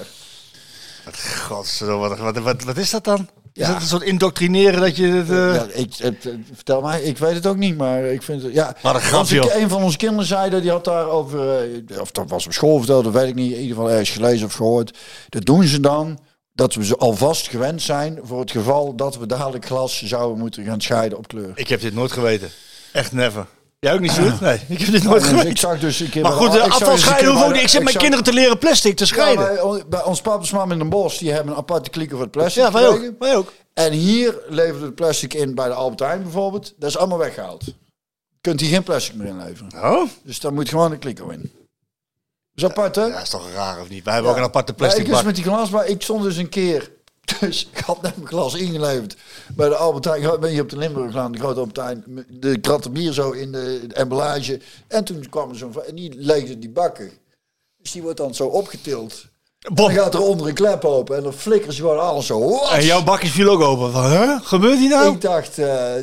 Godverdomme, wat is dat dan? Ja. Is dat een soort indoctrineren dat je het... Ja, vertel mij, ik weet het ook niet, maar ik vind het... Ja, Wat een grapje, een van onze kinderen zei dat die had daarover... of dat was op school verteld, dat weet ik niet. In ieder geval ergens gelezen of gehoord. Dat doen ze dan, dat we ze alvast gewend zijn... voor het geval dat we dadelijk glas zouden moeten gaan scheiden op kleur. Ik heb dit nooit geweten. Echt never. Jij ook niet, Sjoerd? Nee, ik heb dit nooit geweten. Ik zag dus een keer... Maar goed, de afvalscheiden hoeft ook niet. Ik zet mijn kinderen te leren plastic te scheiden. Ja, bij ons papa's mam in Den Bosch, die hebben een aparte klikker voor het plastic. Ja, wij ook. En hier levert het plastic in bij de Albert Heijn bijvoorbeeld. Dat is allemaal weggehaald. Kunt hier geen plastic meer inleveren. Oh? Dus dan moet gewoon een klikker in. Dat is apart, hè? Ja, is toch raar of niet? Wij hebben ook een aparte plastic bak. Dus met die glasbak, ik stond dus een keer... Dus ik had net mijn glas ingeleverd bij de Albert Heijn. Ben je op de Limburglaan, de grote Albert Heijn, de kratten bier zo in de emballage. En toen kwam er zo'n... En die leegde die bakken. Dus die wordt dan zo opgetild. Dan gaat er onder een klep open en dan flikkeren ze gewoon alles zo. Was. En jouw bakjes viel ook open. Van, huh? Gebeurt die nou? Ik dacht,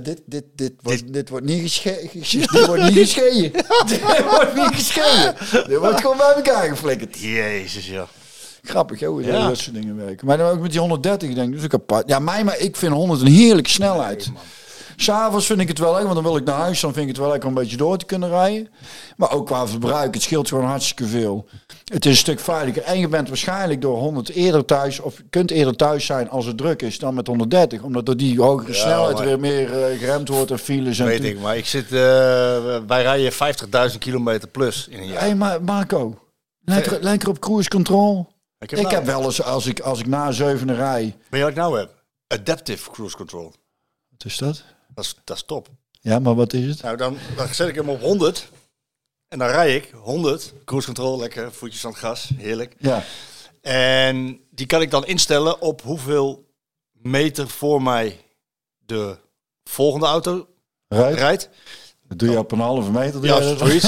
dit wordt niet geschenen. Dit wordt niet geschenen. Dit wordt niet geschenen. Dit wordt gewoon bij elkaar geflikkerd. Jezus, ja. Grappig, hè, hoe dat soort dingen werken. Maar dan ook met die 130, ik denk, dus ik apart. Ja, maar ik vind 100 een heerlijke snelheid. Nee, s'avonds vind ik het wel lekker, want dan wil ik naar huis. Dan vind ik het wel lekker om een beetje door te kunnen rijden. Maar ook qua verbruik, het scheelt gewoon hartstikke veel. Het is een stuk veiliger. En je bent waarschijnlijk door 100 eerder thuis, of je kunt eerder thuis zijn als het druk is dan met 130. Omdat door die hogere snelheid weer meer geremd wordt en files. En weet ik, maar ik zit, wij rijden 50.000 kilometer plus in een jaar. Hé, maar Marco, lekker op cruise control. Ik heb wel eens, als ik na 7 rij... Weet je wat ik nou heb? Adaptive Cruise Control. Wat is dat? Dat is top. Ja, maar wat is het? Nou, dan zet ik hem op 100. En dan rij ik 100. Cruise Control, lekker voetjes aan het gas. Heerlijk. Ja. En die kan ik dan instellen op hoeveel meter voor mij de volgende auto rijdt. Dat doe je op een halve meter. Ja, zoiets.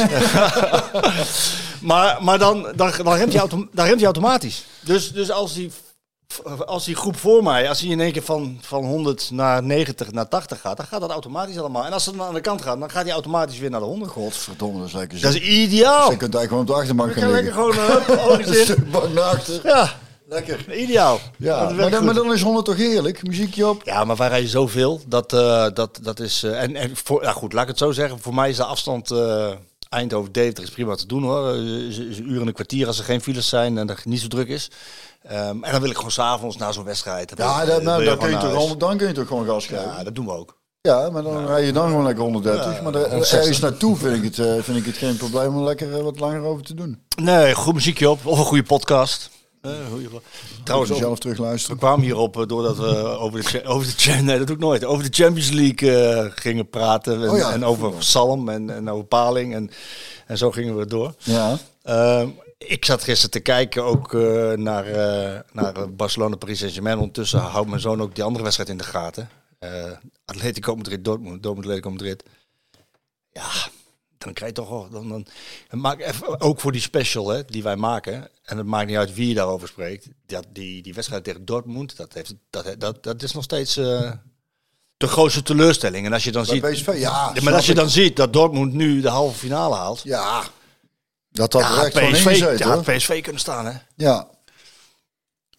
maar dan remt hij automatisch. Dus als die groep voor mij, als hij in één keer van 100 naar 90 naar 80 gaat, dan gaat dat automatisch allemaal. En als het dan aan de kant gaat, dan gaat hij automatisch weer naar de 100. Godverdomme, dat is lekker. Dat is ideaal. Dus je kunt eigenlijk gewoon op de achterbank gaan liggen. Lekker gewoon een stuk bank naar achter. Ja. Lekker. Ideaal. Ja, maar dan is 100 toch heerlijk? Muziekje op. Ja, maar wij rijden zoveel. Dat is... goed, laat ik het zo zeggen. Voor mij is de afstand Eindhoven-Deventer is prima te doen, hoor. Een uur en een kwartier als er geen files zijn en het niet zo druk is. En dan wil ik gewoon 's avonds na zo'n wedstrijd... dan kun je toch gewoon gas geven? Ja, dat doen we ook. Ja, maar dan rij je dan gewoon lekker 130. Maar ergens naartoe vind ik het geen probleem om lekker wat langer over te doen. Nee, goed muziekje op. Of een goede podcast. Trouwens, zelf terugluisteren. We kwamen hierop doordat we over de Champions League gingen praten. En over Salm en over Paling. En zo gingen we door. Ja. Ik zat gisteren te kijken ook naar Barcelona, Paris Saint-Germain. Ondertussen houdt mijn zoon ook die andere wedstrijd in de gaten. Atletico Madrid, Dortmund Atletico Madrid. Ja, dan krijg je toch dan maak even, ook voor die special die wij maken. En het maakt niet uit wie je daarover spreekt. Die wedstrijd tegen Dortmund, dat is nog steeds de grootste teleurstelling. En als je dan ziet, PSV, maar als je dan ziet dat Dortmund nu de halve finale haalt. Ja. Dat er echt gewoon ingezeten, hoor. PSV kunnen staan, hè? Ja.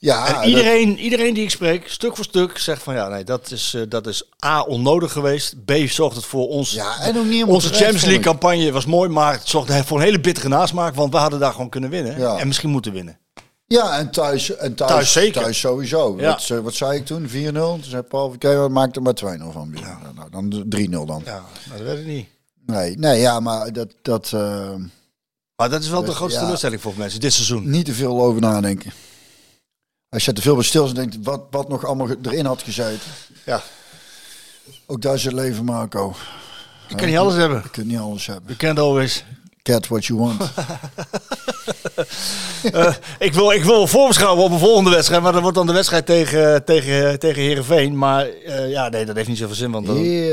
Ja, En iedereen die ik spreek, stuk voor stuk, zegt van ja, nee, dat is A, onnodig geweest. B, zorgt het voor ons. Ja, en ook niet Onze Champions League campagne was mooi, maar het zorgde voor een hele bittere nasmaak. Want we hadden daar gewoon kunnen winnen. Ja. En misschien moeten winnen. Ja, en thuis zeker. Thuis sowieso. Ja. Wat zei ik toen? 4-0. Toen zei Paul, oké, maak er maar 2-0 van. Ja. Nou, dan 3-0 dan. Ja, nou, dat weet ik niet. Nee, ja, maar dat Maar dat is wel de grootste ja. teleurstelling voor mensen dit seizoen. niet te veel over nadenken. Als je te veel bij stil zit en denkt, wat nog allemaal erin had gezeten. Ja. Ook daar zit leven, Marco. Je kan niet alles hebben. Je kunt niet alles hebben. You can't always. Get what you want. Ik wil voorbeschouwen op een volgende wedstrijd. Maar dat wordt dan de wedstrijd tegen Heerenveen. Maar ja, nee, dat heeft niet zoveel zin. Want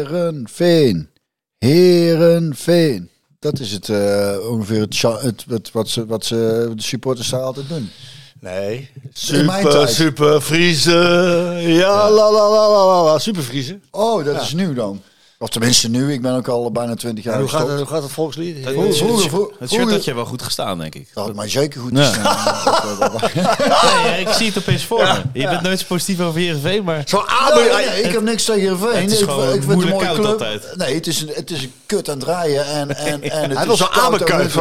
Heerenveen. Dat is het ongeveer wat de supporters daar altijd doen. Nee. In mijn tijd. Super Friese. Ja, la. Super Friese. Oh, dat is nu dan. Of tenminste nu. Ik ben ook al bijna 20 jaar Hoe gestopt. gaat het volkslied? Het shirt had je wel goed gestaan, denk ik. Dat had mij zeker goed Ja. gestaan. Nee, ik zie het opeens voor me. Je bent nooit zo positief over Heerenveen, maar... Zo'n Ik heb niks tegen Heerenveen. Het is gewoon ik vind het een moeilijk mooie koud club. altijd. Nee, het is een kut aan het draaien. En het Hij wil zo'n Abenkuip.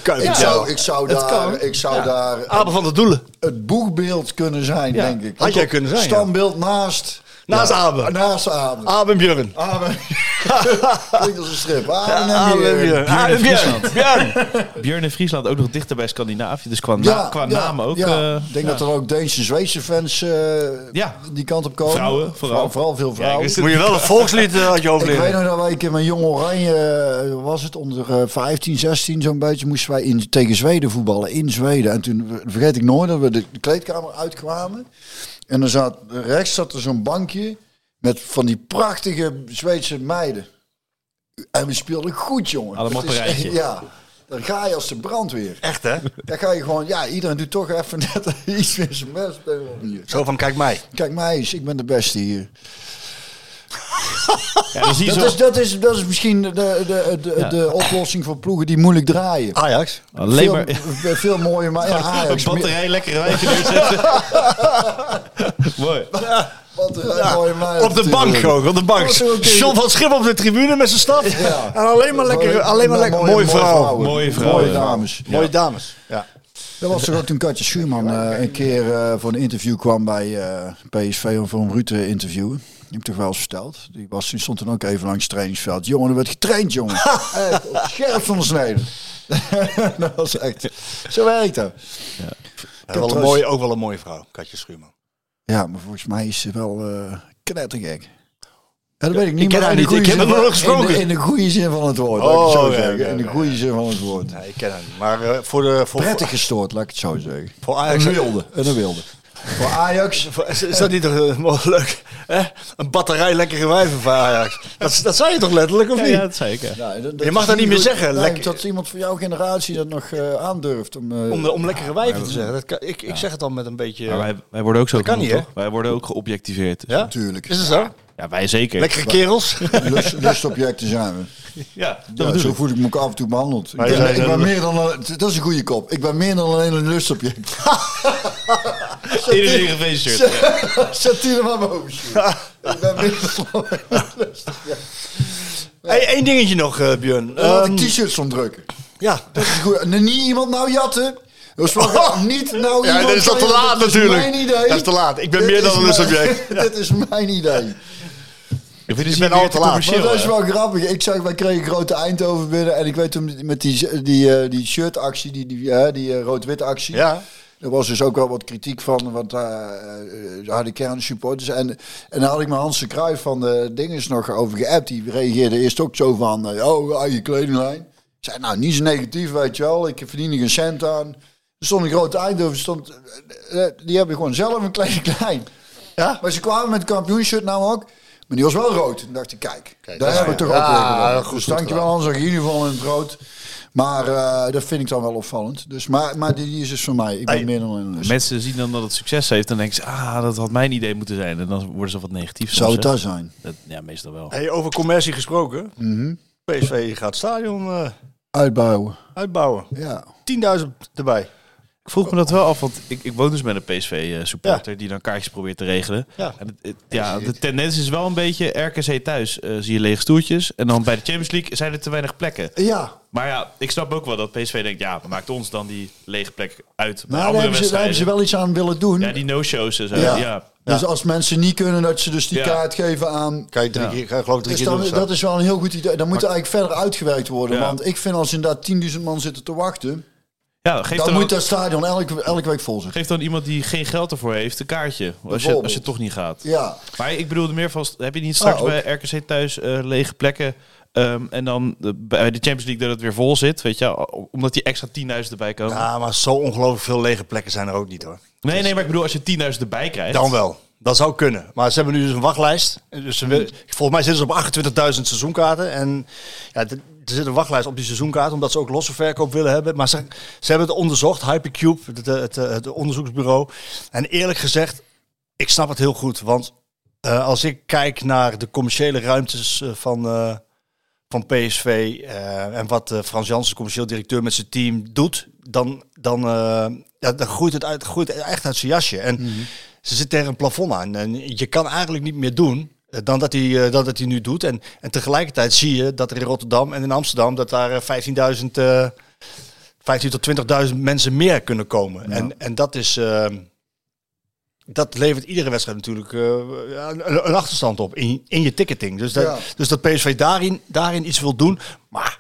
Ik zou daar Abe van der Doelen. het boegbeeld kunnen zijn, denk ik. Had jij kunnen zijn, ja. Standbeeld naast Abe. Naast Abe. Abe en Björn. Abe. Klinkt als een strip. Abe en Björn. Björn in Friesland. Björn in Friesland ook nog dichter bij Scandinavië. Dus qua naam ook. Ja. Ik denk dat er ook Deense en Zweedse fans die kant op komen. Vrouwen, vooral. Vooral veel vrouwen. Moet je wel een volkslied uit je hoofd Ik weet leren. nog dat wij een keer met Jong Oranje, was het onder 15, 16 zo'n beetje, moesten wij tegen Zweden voetballen. In Zweden. En toen vergeet ik nooit dat we de kleedkamer uitkwamen. En dan rechts zat er zo'n bankje met van die prachtige Zweedse meiden. En we speelden goed, jongen. Allemaal op een rijtje. Ja, dan ga je als de brandweer. Echt, hè? Dan ga je gewoon, iedereen doet toch even net iets meer zijn best. Zo van, kijk mij. Kijk mij eens, ik ben de beste hier. Ja, dan zie je Dat is misschien de oplossing voor ploegen die moeilijk draaien. Ajax. alleen maar Veel mooier, maar ja, Ajax. een batterij lekkere wijntje neerzetten. Mooi. Op de bank gewoon, op de bank. John van Schip op de tribune met zijn staf. Ja. En alleen maar lekker. Mooie vrouw. Mooie vrouwen. Mooie dames. Mooie dames. Ja. Dat was toch ook toen Katja Schuurman een keer voor een interview kwam bij PSV of voor een Rutte interview. Die heb ik toch wel eens verteld. Die stond toen ook even langs het trainingsveld. Jongen, er werd getraind, jongen. Echt, op scherp van de snede. Dat was echt... Zo werkt dat. Ook wel een mooie vrouw, Katja Schuurman. Ja, maar volgens mij is ze wel knettergek. Ja, dat weet ik niet. Ik ken maar haar in de niet. Ik goede heb zin- haar nog gesproken. In de goede zin van het woord. Oh, laat ik het zo ja, zeggen. ja, In de ja. goede zin van het woord. Nee, ik ken haar niet. Maar voor Prettig gestoord, laat ik het zo zeggen. Voor Ajax. Een wilde. Voor Ajax. Is dat niet toch leuk? Hè? Een batterij lekkere wijven voor Ajax. Dat zei je toch letterlijk, of niet? Ja, dat zei ik. Ja. Ja, Je mag dat niet meer zeggen. Nee, Lekker. dat iemand van jouw generatie dat nog aandurft. Om lekkere wijven te zeggen. Ik zeg het dan met een beetje... Maar wij worden ook zo Dat kan genoemd, niet, toch? Wij worden ook geobjectiveerd. Dus. Ja? Natuurlijk. Is het zo? Ja, wij zeker. Lekkere kerels? Lustobjecten zijn we. Ja, dat Ja, bedoel zo ik. voel ik me ook af en toe behandeld. Wij Ik zijn ben een- meer dan dat is een goede kop. Ik ben meer dan alleen een lustobject. In een Heerenveen-shirt. Ja. Zet die er maar boven. Ik ben meer dan een lustobject. Hey, één dingetje nog, Björn. Laat ik t-shirts ondrukken. Ja. Dat is goed. En niet iemand nou jatten. Dat is wel niet nou Ja, iemand... dat is toch te zeggen, laat dat is natuurlijk. mijn idee. Dat is te laat. Ik ben Dit meer dan is een lustobject. Dit is mijn idee. Ik vind Je het bent weer al te te laat. commercieel. Maar dat is hè? wel grappig. Wij kregen Grote Eindhoven binnen. En ik weet toen met die shirtactie, die rood-wit actie. Ja. Er was dus ook wel wat kritiek van, want harde kernsupporters. En daar had ik mijn Hans de Cruijff van de dinges nog over geappt. Die reageerde eerst ook zo van, eigen kledinglijn. Ik zei, nou, niet zo negatief, weet je wel. Ik verdien er geen cent aan. Er stond een Grote Eindhoven, die hebben gewoon zelf een kledinglijn. Ja? Maar ze kwamen met een kampioenshirt nou ook. Maar die was wel rood. En dacht ik, kijk dat daar is hebben we fijn. toch ook weer Ja, gedaan. goed, Dus goed dankjewel Hans, in ieder geval in het rood. Maar dat vind ik dan wel opvallend. Dus, maar die is dus voor mij. Ik ben Hey, meer dan een lust. Mensen zien dan dat het succes heeft. Dan denken ze, dat had mijn idee moeten zijn. En dan worden ze wat negatief. Zou soms, het hè. daar zijn? Ja, meestal wel. Hey, over commercie gesproken. PSV gaat het stadion Uitbouwen. uitbouwen. Ja. 10.000 erbij. Ik vroeg me dat wel af, want ik woon dus met een PSV-supporter die dan kaartjes probeert te regelen. Ja. En de tendens is wel een beetje RKC thuis. Zie je lege stoeltjes. En dan bij de Champions League zijn er te weinig plekken. Ja. Maar ja, ik snap ook wel dat PSV denkt, ja, maakt ons dan die lege plek uit. Bij Maar andere daar hebben ze wel iets aan willen doen. Ja, die no-shows en zo. Ja. Ja. Dus als mensen niet kunnen, dat ze dus die Ja. kaart geven aan... Kan je geloof ik 3 keer doen. Dat is wel een heel goed idee. Dan moet er eigenlijk verder uitgewerkt worden. Ja. Want ik vind als inderdaad 10.000 man zitten te wachten... Ja, geef dan dan moet ook- dat stadion elke week vol zitten. Geef dan iemand die geen geld ervoor heeft een kaartje. Als Bijvoorbeeld. je toch niet gaat. Ja. Maar ik bedoelde meer van, heb je niet straks ook. bij RKC thuis lege plekken... en dan bij de Champions League dat het weer vol zit, weet je, omdat die extra 10.000 erbij komen. Ja, maar zo ongelooflijk veel lege plekken zijn er ook niet hoor. Nee, maar ik bedoel, als je 10.000 erbij krijgt... Dan wel. Dat zou kunnen. Maar ze hebben nu dus een wachtlijst. Dus volgens mij zitten ze op 28.000 seizoenkaarten. En ja, er zit een wachtlijst op die seizoenkaart, omdat ze ook losse verkoop willen hebben. Maar ze hebben het onderzocht, Hypercube, het onderzoeksbureau. En eerlijk gezegd, ik snap het heel goed. Want als ik kijk naar de commerciële ruimtes van PSV en wat Frans Jansen, de commercieel directeur, met zijn team doet, dan groeit het echt uit zijn jasje. En ze zit tegen een plafond aan. En je kan eigenlijk niet meer doen dan dat hij nu doet. En tegelijkertijd zie je dat er in Rotterdam en in Amsterdam dat daar 15.000 tot 20.000 mensen meer kunnen komen. Ja. En dat is... dat levert iedere wedstrijd natuurlijk een achterstand op in je ticketing. Dus dat PSV daarin iets wil doen. Maar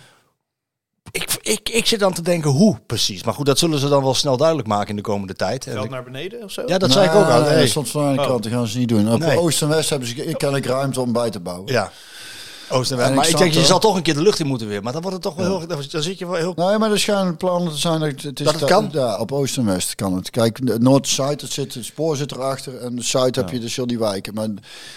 ik zit dan te denken hoe precies. Maar goed, dat zullen ze dan wel snel duidelijk maken in de komende tijd. Geld naar beneden of zo? Ja, dat zei ik ook al. Nee, Hey. dat stond van de kant. Dat gaan ze niet doen. Op Nee. Oost en West hebben ze kennelijk ruimte om bij te bouwen. Ja. Oost en West. En Maar ik ik snap denk, je dat. zal toch een keer de lucht in moeten weer. Maar dan wordt het toch wel heel... Dan zit je wel heel... Nee, maar er schijnen plannen te zijn dat het kan? Ja, op Oost en West kan het. Kijk, Noord-Zuid, het spoor zit erachter. En de Zuid heb je dus heel die wijken. Maar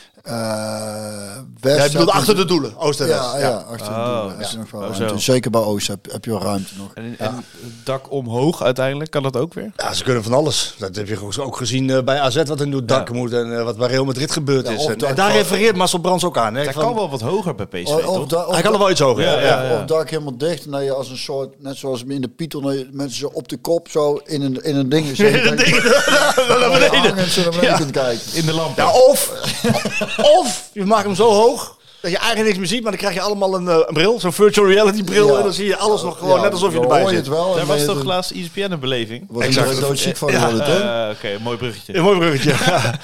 West... Jij bedoelt heb je- achter de doelen, Oost en West. Ja, achter de Oh, doelen. Is er nog wel Oh, ruimte. zo. Zeker bij Oost heb je wel ruimte nog. En het dak omhoog uiteindelijk, kan dat ook weer? Ja, ze kunnen van alles. Dat heb je ook gezien bij AZ, wat er nu het dak moet en wat bij Real Madrid gebeurd Ja, is. of En dak- daar refereert Marcel Brands ook aan. Hè, Hij van- kan wel wat hoger bij PSV, Of toch? Hij kan er wel iets hoger. Ja, Ja. ja. Of dak helemaal dicht. En dat je als een soort, net zoals in de Python, dat je mensen zo op de kop zo in een ding zitten. Naar beneden. En zo naar beneden kunt kijken. In de lamp. Ja, of je maakt hem zo hoog dat je eigenlijk niks meer ziet, maar dan krijg je allemaal een bril, zo'n virtual reality bril, Ja. en dan zie je alles nog gewoon Ja, net alsof je dan erbij hoor je zit. het wel. Daar en was ben je toch er- laatst ESPN een beleving? Was Exact. er doodziek van geworden, toch? Oké, mooi bruggetje. Een mooi bruggetje.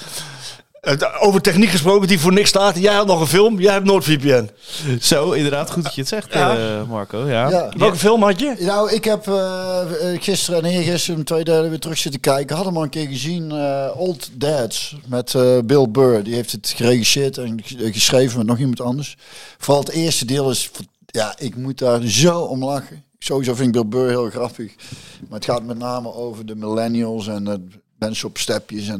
Over techniek gesproken, die voor niks staat. Jij had nog een film, jij hebt NoordVPN. Zo, inderdaad, goed dat je het zegt, Marco. Ja. Ja. Welke film had je? Nou, ik heb gisteren en eergisteren 2 derde weer terug zitten kijken. Had hem al een keer gezien. Old Dads met Bill Burr. Die heeft het geregisseerd en geschreven met nog iemand anders. Vooral het eerste deel is... Ja, ik moet daar zo om lachen. Sowieso vind ik Bill Burr heel grappig. Maar het gaat met name over de millennials en mensen op stepjes.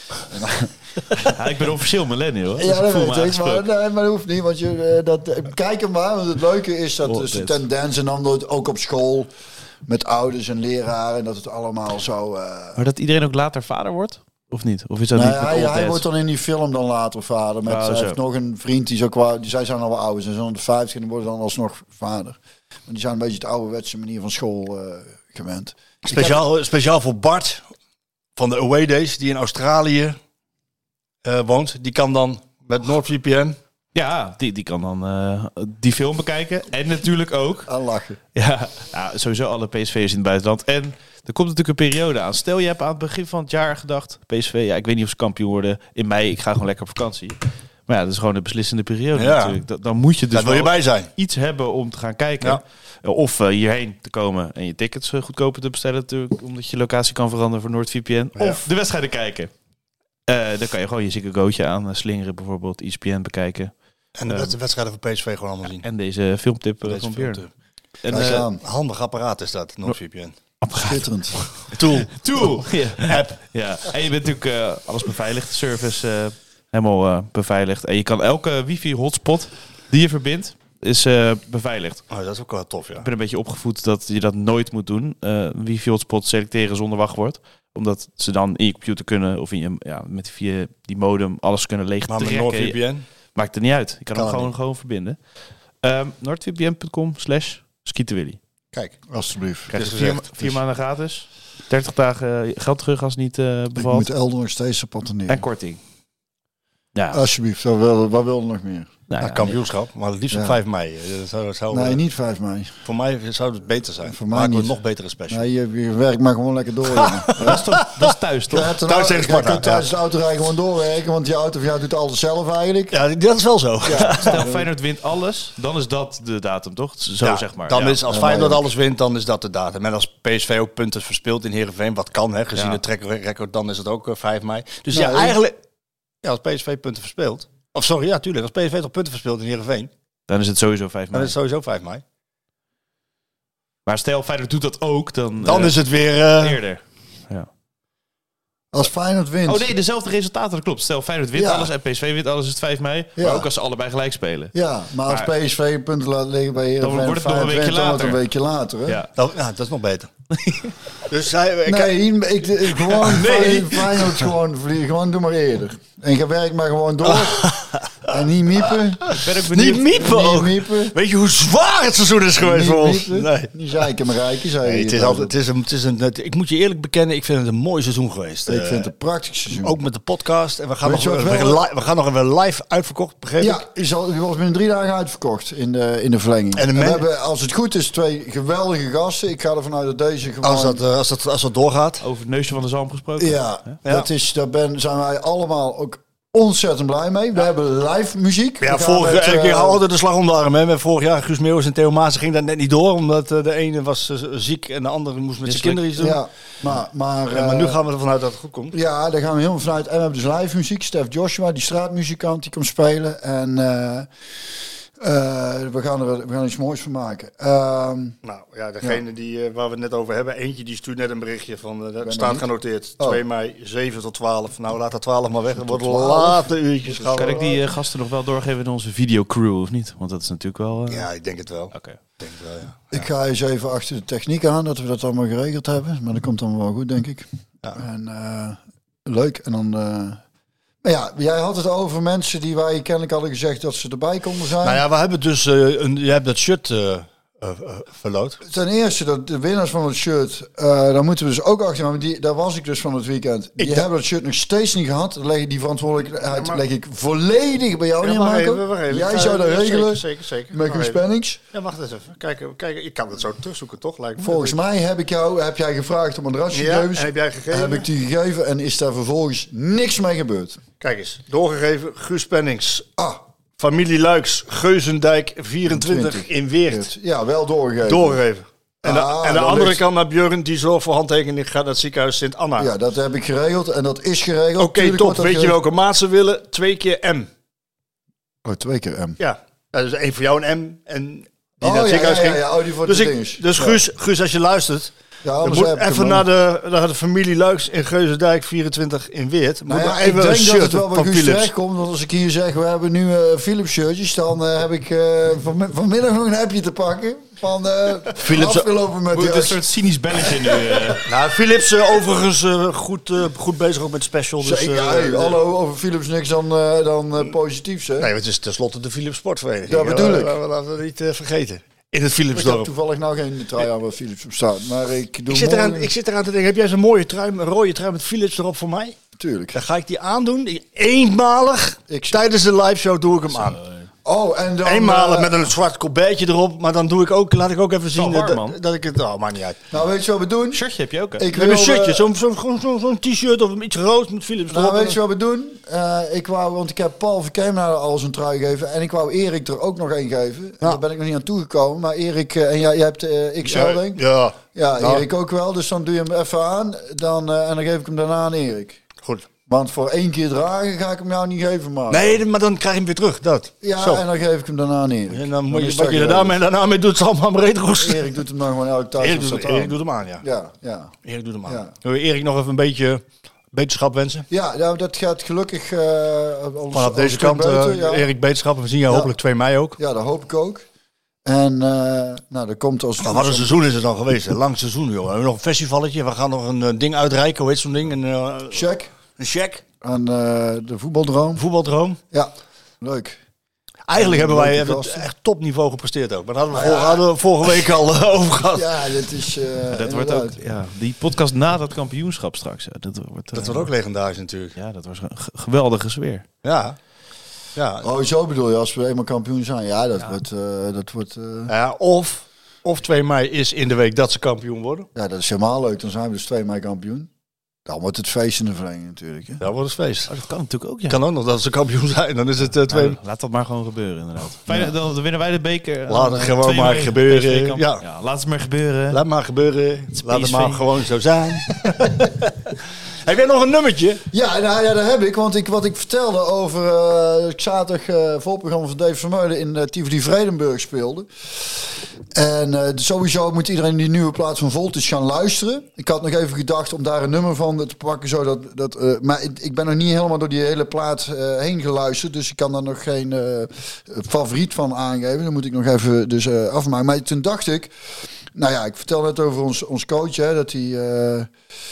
Ja, ik ben officieel millennial. Dus Ja, ik dat voel me weet ik. aangesproken. Maar dat hoeft niet. Want kijk hem maar. Want het leuke is dat dus de dit. tendens en dan ook op school met ouders en leraren. Dat het allemaal zo... Maar dat iedereen ook later vader wordt? Of niet? Of is dat Nou niet ja, met Old hij Dads? wordt dan in die film dan later vader. Met, Oh, hij zo. heeft nog een vriend die is ook wel... Zij zijn al wel ouders. Ze zijn aan de 50 en die worden dan alsnog vader. Maar die zijn een beetje de ouderwetse manier van school gewend. Speciaal voor Bart van de Away Days, die in Australië woont. Die kan dan met NoordVPN... Ja, die kan dan die film bekijken. En natuurlijk ook... Aan lachen. Ja, sowieso alle PSV'ers in het buitenland. En er komt natuurlijk een periode aan. Stel, je hebt aan het begin van het jaar gedacht... PSV, ja, ik weet niet of ze kampioen worden. In mei, ik ga gewoon lekker op vakantie. Maar ja, dat is gewoon de beslissende periode Ja. natuurlijk. Dan moet je dus Daar wil je wel bij zijn. iets hebben om te gaan kijken. Ja. Of hierheen te komen en je tickets goedkoper te bestellen natuurlijk. Omdat je locatie kan veranderen voor NoordVPN. Ja. Of de wedstrijden kijken. Dan kan je gewoon je Ziggo-gootje aan slingeren bijvoorbeeld. ESPN bekijken. En de wedstrijden van PSV gewoon allemaal zien. En deze filmtip Deze van film Björn. te- En, Kijk aan. Handig apparaat is dat, NoordVPN. Schitterend. Tool. Ja. App. Ja. En je bent natuurlijk alles beveiligd. De service helemaal beveiligd. En je kan elke wifi-hotspot die je verbindt, is beveiligd. Oh, dat is ook wel tof, ja. Ik ben een beetje opgevoed dat je dat nooit moet doen. Wifi-hotspot selecteren zonder wachtwoord. Omdat ze dan in je computer kunnen, of met via die modem alles kunnen leeg Maar met trekken. NoordVPN? Maakt het niet uit. Je kan Kan hem niet. gewoon verbinden. NoordVPN.com/skieterwilly. Kijk. Alsjeblieft. Krijg je Dus 4 gezegd, maanden gratis. 30 dagen geld terug als het niet Ik bevalt. moet Elder nog steeds op En neer. korting. Ja. Alsjeblieft, wat wil er nog meer? Nou, ja, kampioenschap, maar het liefst op Ja. 5 mei. Dat zou, Nee, niet 5 mei. Voor mij zou het beter zijn. Voor mij Maken we niet. een nog betere special. Nee, je werkt maar gewoon lekker door. jongen. dat is thuis, toch? Ja, Thuis tegen je Sparta, kunt thuis de autorijden gewoon doorwerken, want die auto van jou doet alles zelf eigenlijk. Ja, dat is wel zo. Stel Feyenoord wint alles, dan is dat de datum, toch? Zo Ja, zeg maar. Dan Ja. is, als Feyenoord alles wint, dan is dat de datum. En als PSV ook punten verspeelt in Heerenveen, wat kan, hè, gezien Ja. het trackrecord, dan is het ook 5 mei. Dus Nee. ja, eigenlijk, als PSV punten verspeelt, of sorry, ja, tuurlijk, als PSV toch punten verspeelt in Heerenveen, Dan is het sowieso 5 dan mei. is het sowieso 5 mei. Maar stel Feyenoord doet dat ook, Dan is het weer... eerder. Ja. Als Feyenoord wint. Oh nee, dezelfde resultaten, dat klopt. Stel Feyenoord wint Ja. alles en PSV wint alles, is het 5 mei. Ja. Maar ook als ze allebei gelijk spelen. Ja, maar als Maar- PSV punten laat liggen bij Heerenveen, Dan wordt het nog een weekje dan wordt het later. een weekje later. Hè? Ja. Ja, dat is nog beter. Dus hij... Nee, ik gewoon Nee. Feyenoord gewoon vliegen. Gewoon doe maar eerder. En je werkt maar gewoon door. En niet miepen. Ik ben ook benieuwd. Niet miepen Niet ook. miepen. Weet je hoe zwaar het seizoen is geweest voor ons? Niet Nee. Niet zeiken maar rijken, zei Nee, je. het is altijd, ik moet je eerlijk bekennen, ik vind het een mooi seizoen geweest. Ik vind het een prachtig seizoen. Ook met de podcast. En we gaan, Weet je wat wel- we gaan nog even live uitverkocht, begreep Ja, ik. die was binnen 3 dagen uitverkocht in de verlenging. En de En men- we hebben, als het goed is, 2 geweldige gasten. Ik ga ervan uit dat deze gewoon... Als dat doorgaat. Over het neusje van de zalm gesproken. Ja, Ja. zijn wij allemaal ook ontzettend blij mee. We hebben live muziek. Ja, We gaan met, ik hou altijd de slag om de arm. Hè. Met vorig jaar Guus Meeuwis en Theo Maas ging dat net niet door. Omdat de ene was ziek en de andere moest met zijn kinderen iets doen. Ja, maar Nu gaan we ervan uit dat het goed komt. Ja, daar gaan we helemaal vanuit. En we hebben dus live muziek. Stef Joshua, die straatmuzikant, die komt spelen. En we gaan er iets moois van maken. Nou ja, degene waar we het net over hebben. Eentje die stuurt net een berichtje van. Dat er staat niet. genoteerd. Oh. 2 mei, 7 tot 12. Nou, laat dat 12 maar weg. Het wordt 12. late uurtjes. Kan ik die gasten nog wel doorgeven in onze videocrew of niet? Want dat is natuurlijk wel... Ja, ik denk het wel. Oké. Ik denk het wel, ja. Ik ga eens even achter de techniek aan, dat we dat allemaal geregeld hebben. Maar dat komt dan wel goed, denk ik. Ja. En leuk. En dan... maar ja, jij had het over mensen die wij kennelijk hadden gezegd dat ze erbij konden zijn. Nou ja, we hebben dus... jij hebt dat shirt verloot. Ten eerste, dat de winnaars van het shirt, daar moeten we dus ook achter gaan. Daar was ik dus van het weekend. Die hebben dat shirt nog steeds niet gehad. Dan leg ik die verantwoordelijkheid leg ik volledig bij jou neer, Marco. Jij zou dat regelen Zeker. met Guus Pennings. Ja, wacht eens even. Kijk, ik kan het zo terugzoeken, toch? Lijkt me. Volgens mij heb jij gevraagd om een Ja, rasgegevens. en heb jij gegeven? Heb ik die gegeven en is daar vervolgens niks mee gebeurd. Kijk eens, doorgegeven. Guus Pennings. Ah, Familie Luiks, Geuzendijk, 24 in Weert. ja, wel doorgegeven. Doorgegeven. En de dan andere ligt- kant naar Björn, die zorgt voor handtekening, gaat naar het ziekenhuis Sint-Anna. Ja, dat heb ik geregeld en dat is geregeld. Oké, Tuurlijk top. wordt dat Weet je geregeld. welke maat ze willen? 2 keer M. Oh, 2 keer M. Ja, dat is 1 voor jou een M en die Oh, naar het ziekenhuis ging. Oh, die voor Dus, de dinges. dus Ja. Guus, als je luistert, Ja, dan anders moet heb ik hem even dan. naar de familie Luiks in Geuzendijk, 24 in Weert. Moet Nou ja, nog ik even een denk dat shirt het wel bij van Guus Philips. terecht komt. Want als ik hier zeg, we hebben nu Philips shirtjes, dan heb ik vanmiddag nog een appje te pakken. Van Philips- afgelopen met Moet die een soort cynisch belletje nu... Nou, Philips overigens goed bezig ook met special. Dus, Zeker, hey, hallo, over Philips niks dan positiefs, hè? Nee, het is tenslotte de Philips Sportvereniging. Ja, bedoel ik. Laten we dat niet vergeten. In het Ik heb Philipsdorp. toevallig nou geen trui aan waar Philips op staat. Maar ik doe Ik zit eraan te denken, heb jij zo'n mooie trui, een rode trui met Philips erop voor mij? Tuurlijk. Dan ga ik die aandoen. Eenmalig. Tijdens de live show doe ik hem aan. Oh, en dan... Eenmalig met een zwart colbertje erop. Maar dan doe ik ook, laat ik ook even zien warm, man. dat ik het... Oh, maakt niet uit. Nou, weet je wat we doen? Shirtje heb je ook, hè? Ik Met een wil, shirtje, zo'n t-shirt of iets rood met Philips Nou, erop. weet je wat we doen? Want ik heb Paul Verkeemnaar al zijn trui gegeven. En ik wou Erik er ook nog één geven. En daar ben ik nog niet aan toegekomen. Maar Erik, en jij hebt XL, denk ik. Ja, Ja, Nou. Erik ook wel. Dus dan doe je hem even aan. En dan geef ik hem daarna aan Erik. goed. Want voor 1 keer dragen ga ik hem jou niet geven, maar. Nee, maar dan krijg je hem weer terug, dat. Ja, Zo. en dan geef ik hem daarna aan Erik. En dan moet is je, dat wat je er geregeld. daarna mee doet, is allemaal maar retros. Erik doet hem dan gewoon elke tijd. Erik doet hem aan, ja. Ja. Erik doet hem aan. Ja. Wil je Erik nog even een beetje beterschap wensen? Ja, nou, dat gaat gelukkig. Vanaf deze kant, Erik beterschap. We zien jou hopelijk 2 mei ook. Ja, dat hoop ik ook. En nou, dat komt als. Nou, wat een seizoen is het dan geweest. Een lang seizoen, joh. We hebben nog een festivalletje. We gaan nog een ding uitreiken. Hoe heet zo'n ding? Check Een check. aan de voetbaldroom. Voetbaldroom. Ja, leuk. Eigenlijk hebben wij het echt topniveau gepresteerd ook. Maar daar hadden we vorige week al over gehad. Ja, dit is... dat wordt ook, die podcast na dat kampioenschap straks. Dat wordt ook legendarisch natuurlijk. Ja, dat was een geweldige sfeer. Ja. Oh, zo bedoel je, als we eenmaal kampioen zijn. Ja, dat wordt... Ja, of 2 mei is in de week dat ze kampioen worden. Ja, dat is helemaal leuk. Dan zijn we dus 2 mei kampioen. Dan wordt het feest in de verlenging natuurlijk. Hè? Dan wordt het feest. Dat kan natuurlijk ook, ja. Kan ook nog dat ze kampioen zijn. Dan is het 2... laat dat maar gewoon gebeuren, inderdaad. Fijn, dan winnen wij de beker. Laat het gewoon maar gebeuren. Ja, laat het maar gebeuren. Laat maar gebeuren. Laat het maar gewoon zo zijn. Heb jij nog een nummertje? Ja, dat heb ik. Want wat ik vertelde over... ik zaterdag voorprogramma van Dave Vermeulen in Tivoli Vredenburg speelde. En sowieso moet iedereen die nieuwe plaat van Voltage gaan luisteren. Ik had nog even gedacht om daar een nummer van te pakken. Maar ik ben nog niet helemaal door die hele plaat heen geluisterd. Dus ik kan daar nog geen favoriet van aangeven. Dan moet ik nog even afmaken. Maar toen dacht ik... Nou ja, ik vertelde net over ons coach. Hè, dat hij...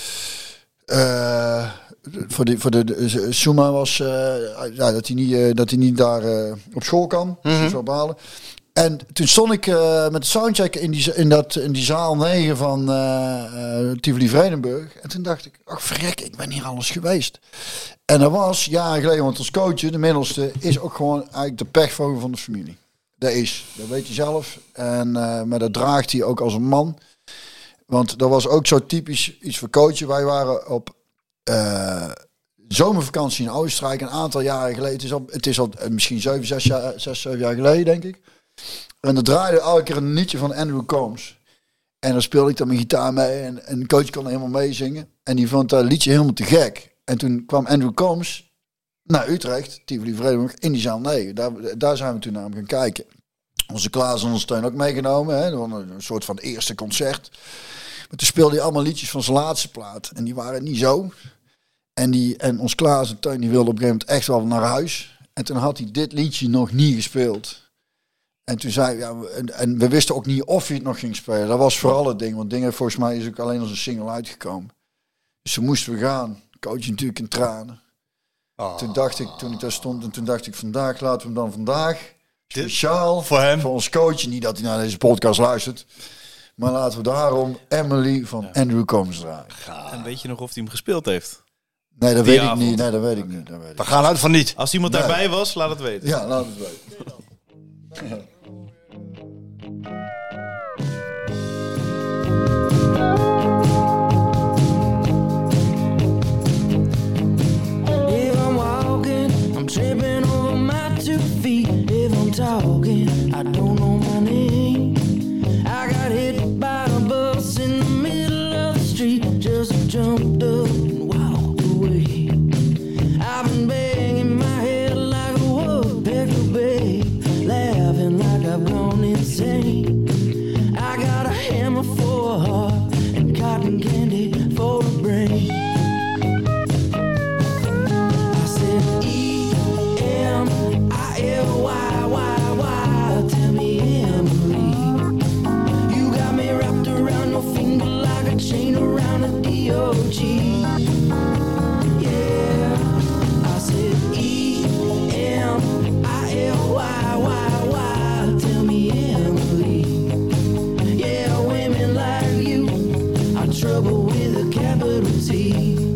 voor de Suma was dat hij niet daar op school kan. Dus zou balen. En toen stond ik met de soundcheck in die zaal 9 van Tivoli Vredenburg. En toen dacht ik, ach verrek, ik ben hier alles geweest. En dat was jaren geleden, want ons coach, de middelste, is ook gewoon eigenlijk de pechvogel van de familie. Dat weet hij zelf. Maar dat draagt hij ook als een man. Want dat was ook zo typisch iets voor coachen. Wij waren op zomervakantie in Oostenrijk een aantal jaren geleden. Het is al misschien 6, 7 jaar geleden, denk ik. En dan draaide elke keer een liedje van Andrew Combs. En dan speelde ik dan mijn gitaar mee. En de coach kon helemaal meezingen. En die vond dat liedje helemaal te gek. En toen kwam Andrew Combs naar Utrecht, Tivoli Vredenburg, in die zaal 9. Daar zijn we toen naar hem gaan kijken. Onze Klaas en onze Teun ook meegenomen. Hè? Een soort van eerste concert. Maar toen speelde hij allemaal liedjes van zijn laatste plaat. En die waren niet zo. En ons Klaas en Teun die wilden op een gegeven moment echt wel naar huis. En toen had hij dit liedje nog niet gespeeld. En toen zei en we wisten ook niet of hij het nog ging spelen. Dat was vooral het ding. Want dingen volgens mij is ook alleen als een single uitgekomen. Dus toen moesten we gaan. Coach natuurlijk in tranen. Toen ik daar stond en toen dacht ik vandaag laten we hem dan vandaag. Speciaal voor hem. Voor ons coach. Niet dat hij naar deze podcast luistert. Maar laten we daarom Emily van Andrew Combs draaien. En weet je nog of hij hem gespeeld heeft? Nee, dat weet ik niet. We gaan uit van niet. Als iemand daarbij was, laat het weten. Ja, laat het weten. If I'm walking, I'm tripping over my 2 feet. If I'm talking, I don't know my name. I got hit by a bus in the middle of the street. Just jumped up and walked away. I've been banging my head like a woodpecker, babe, laughing like I've gone insane. I got a hammer for a heart and cotton candy for a brain. I said E-M-I-L-Y-Y-Y. Tell me Emily, you got me wrapped around your finger like a chain around a D.O.G. Yeah, I said E-M-I-L-Y-Y-Y. Tell me Emily, yeah, women like you are trouble with a capital T.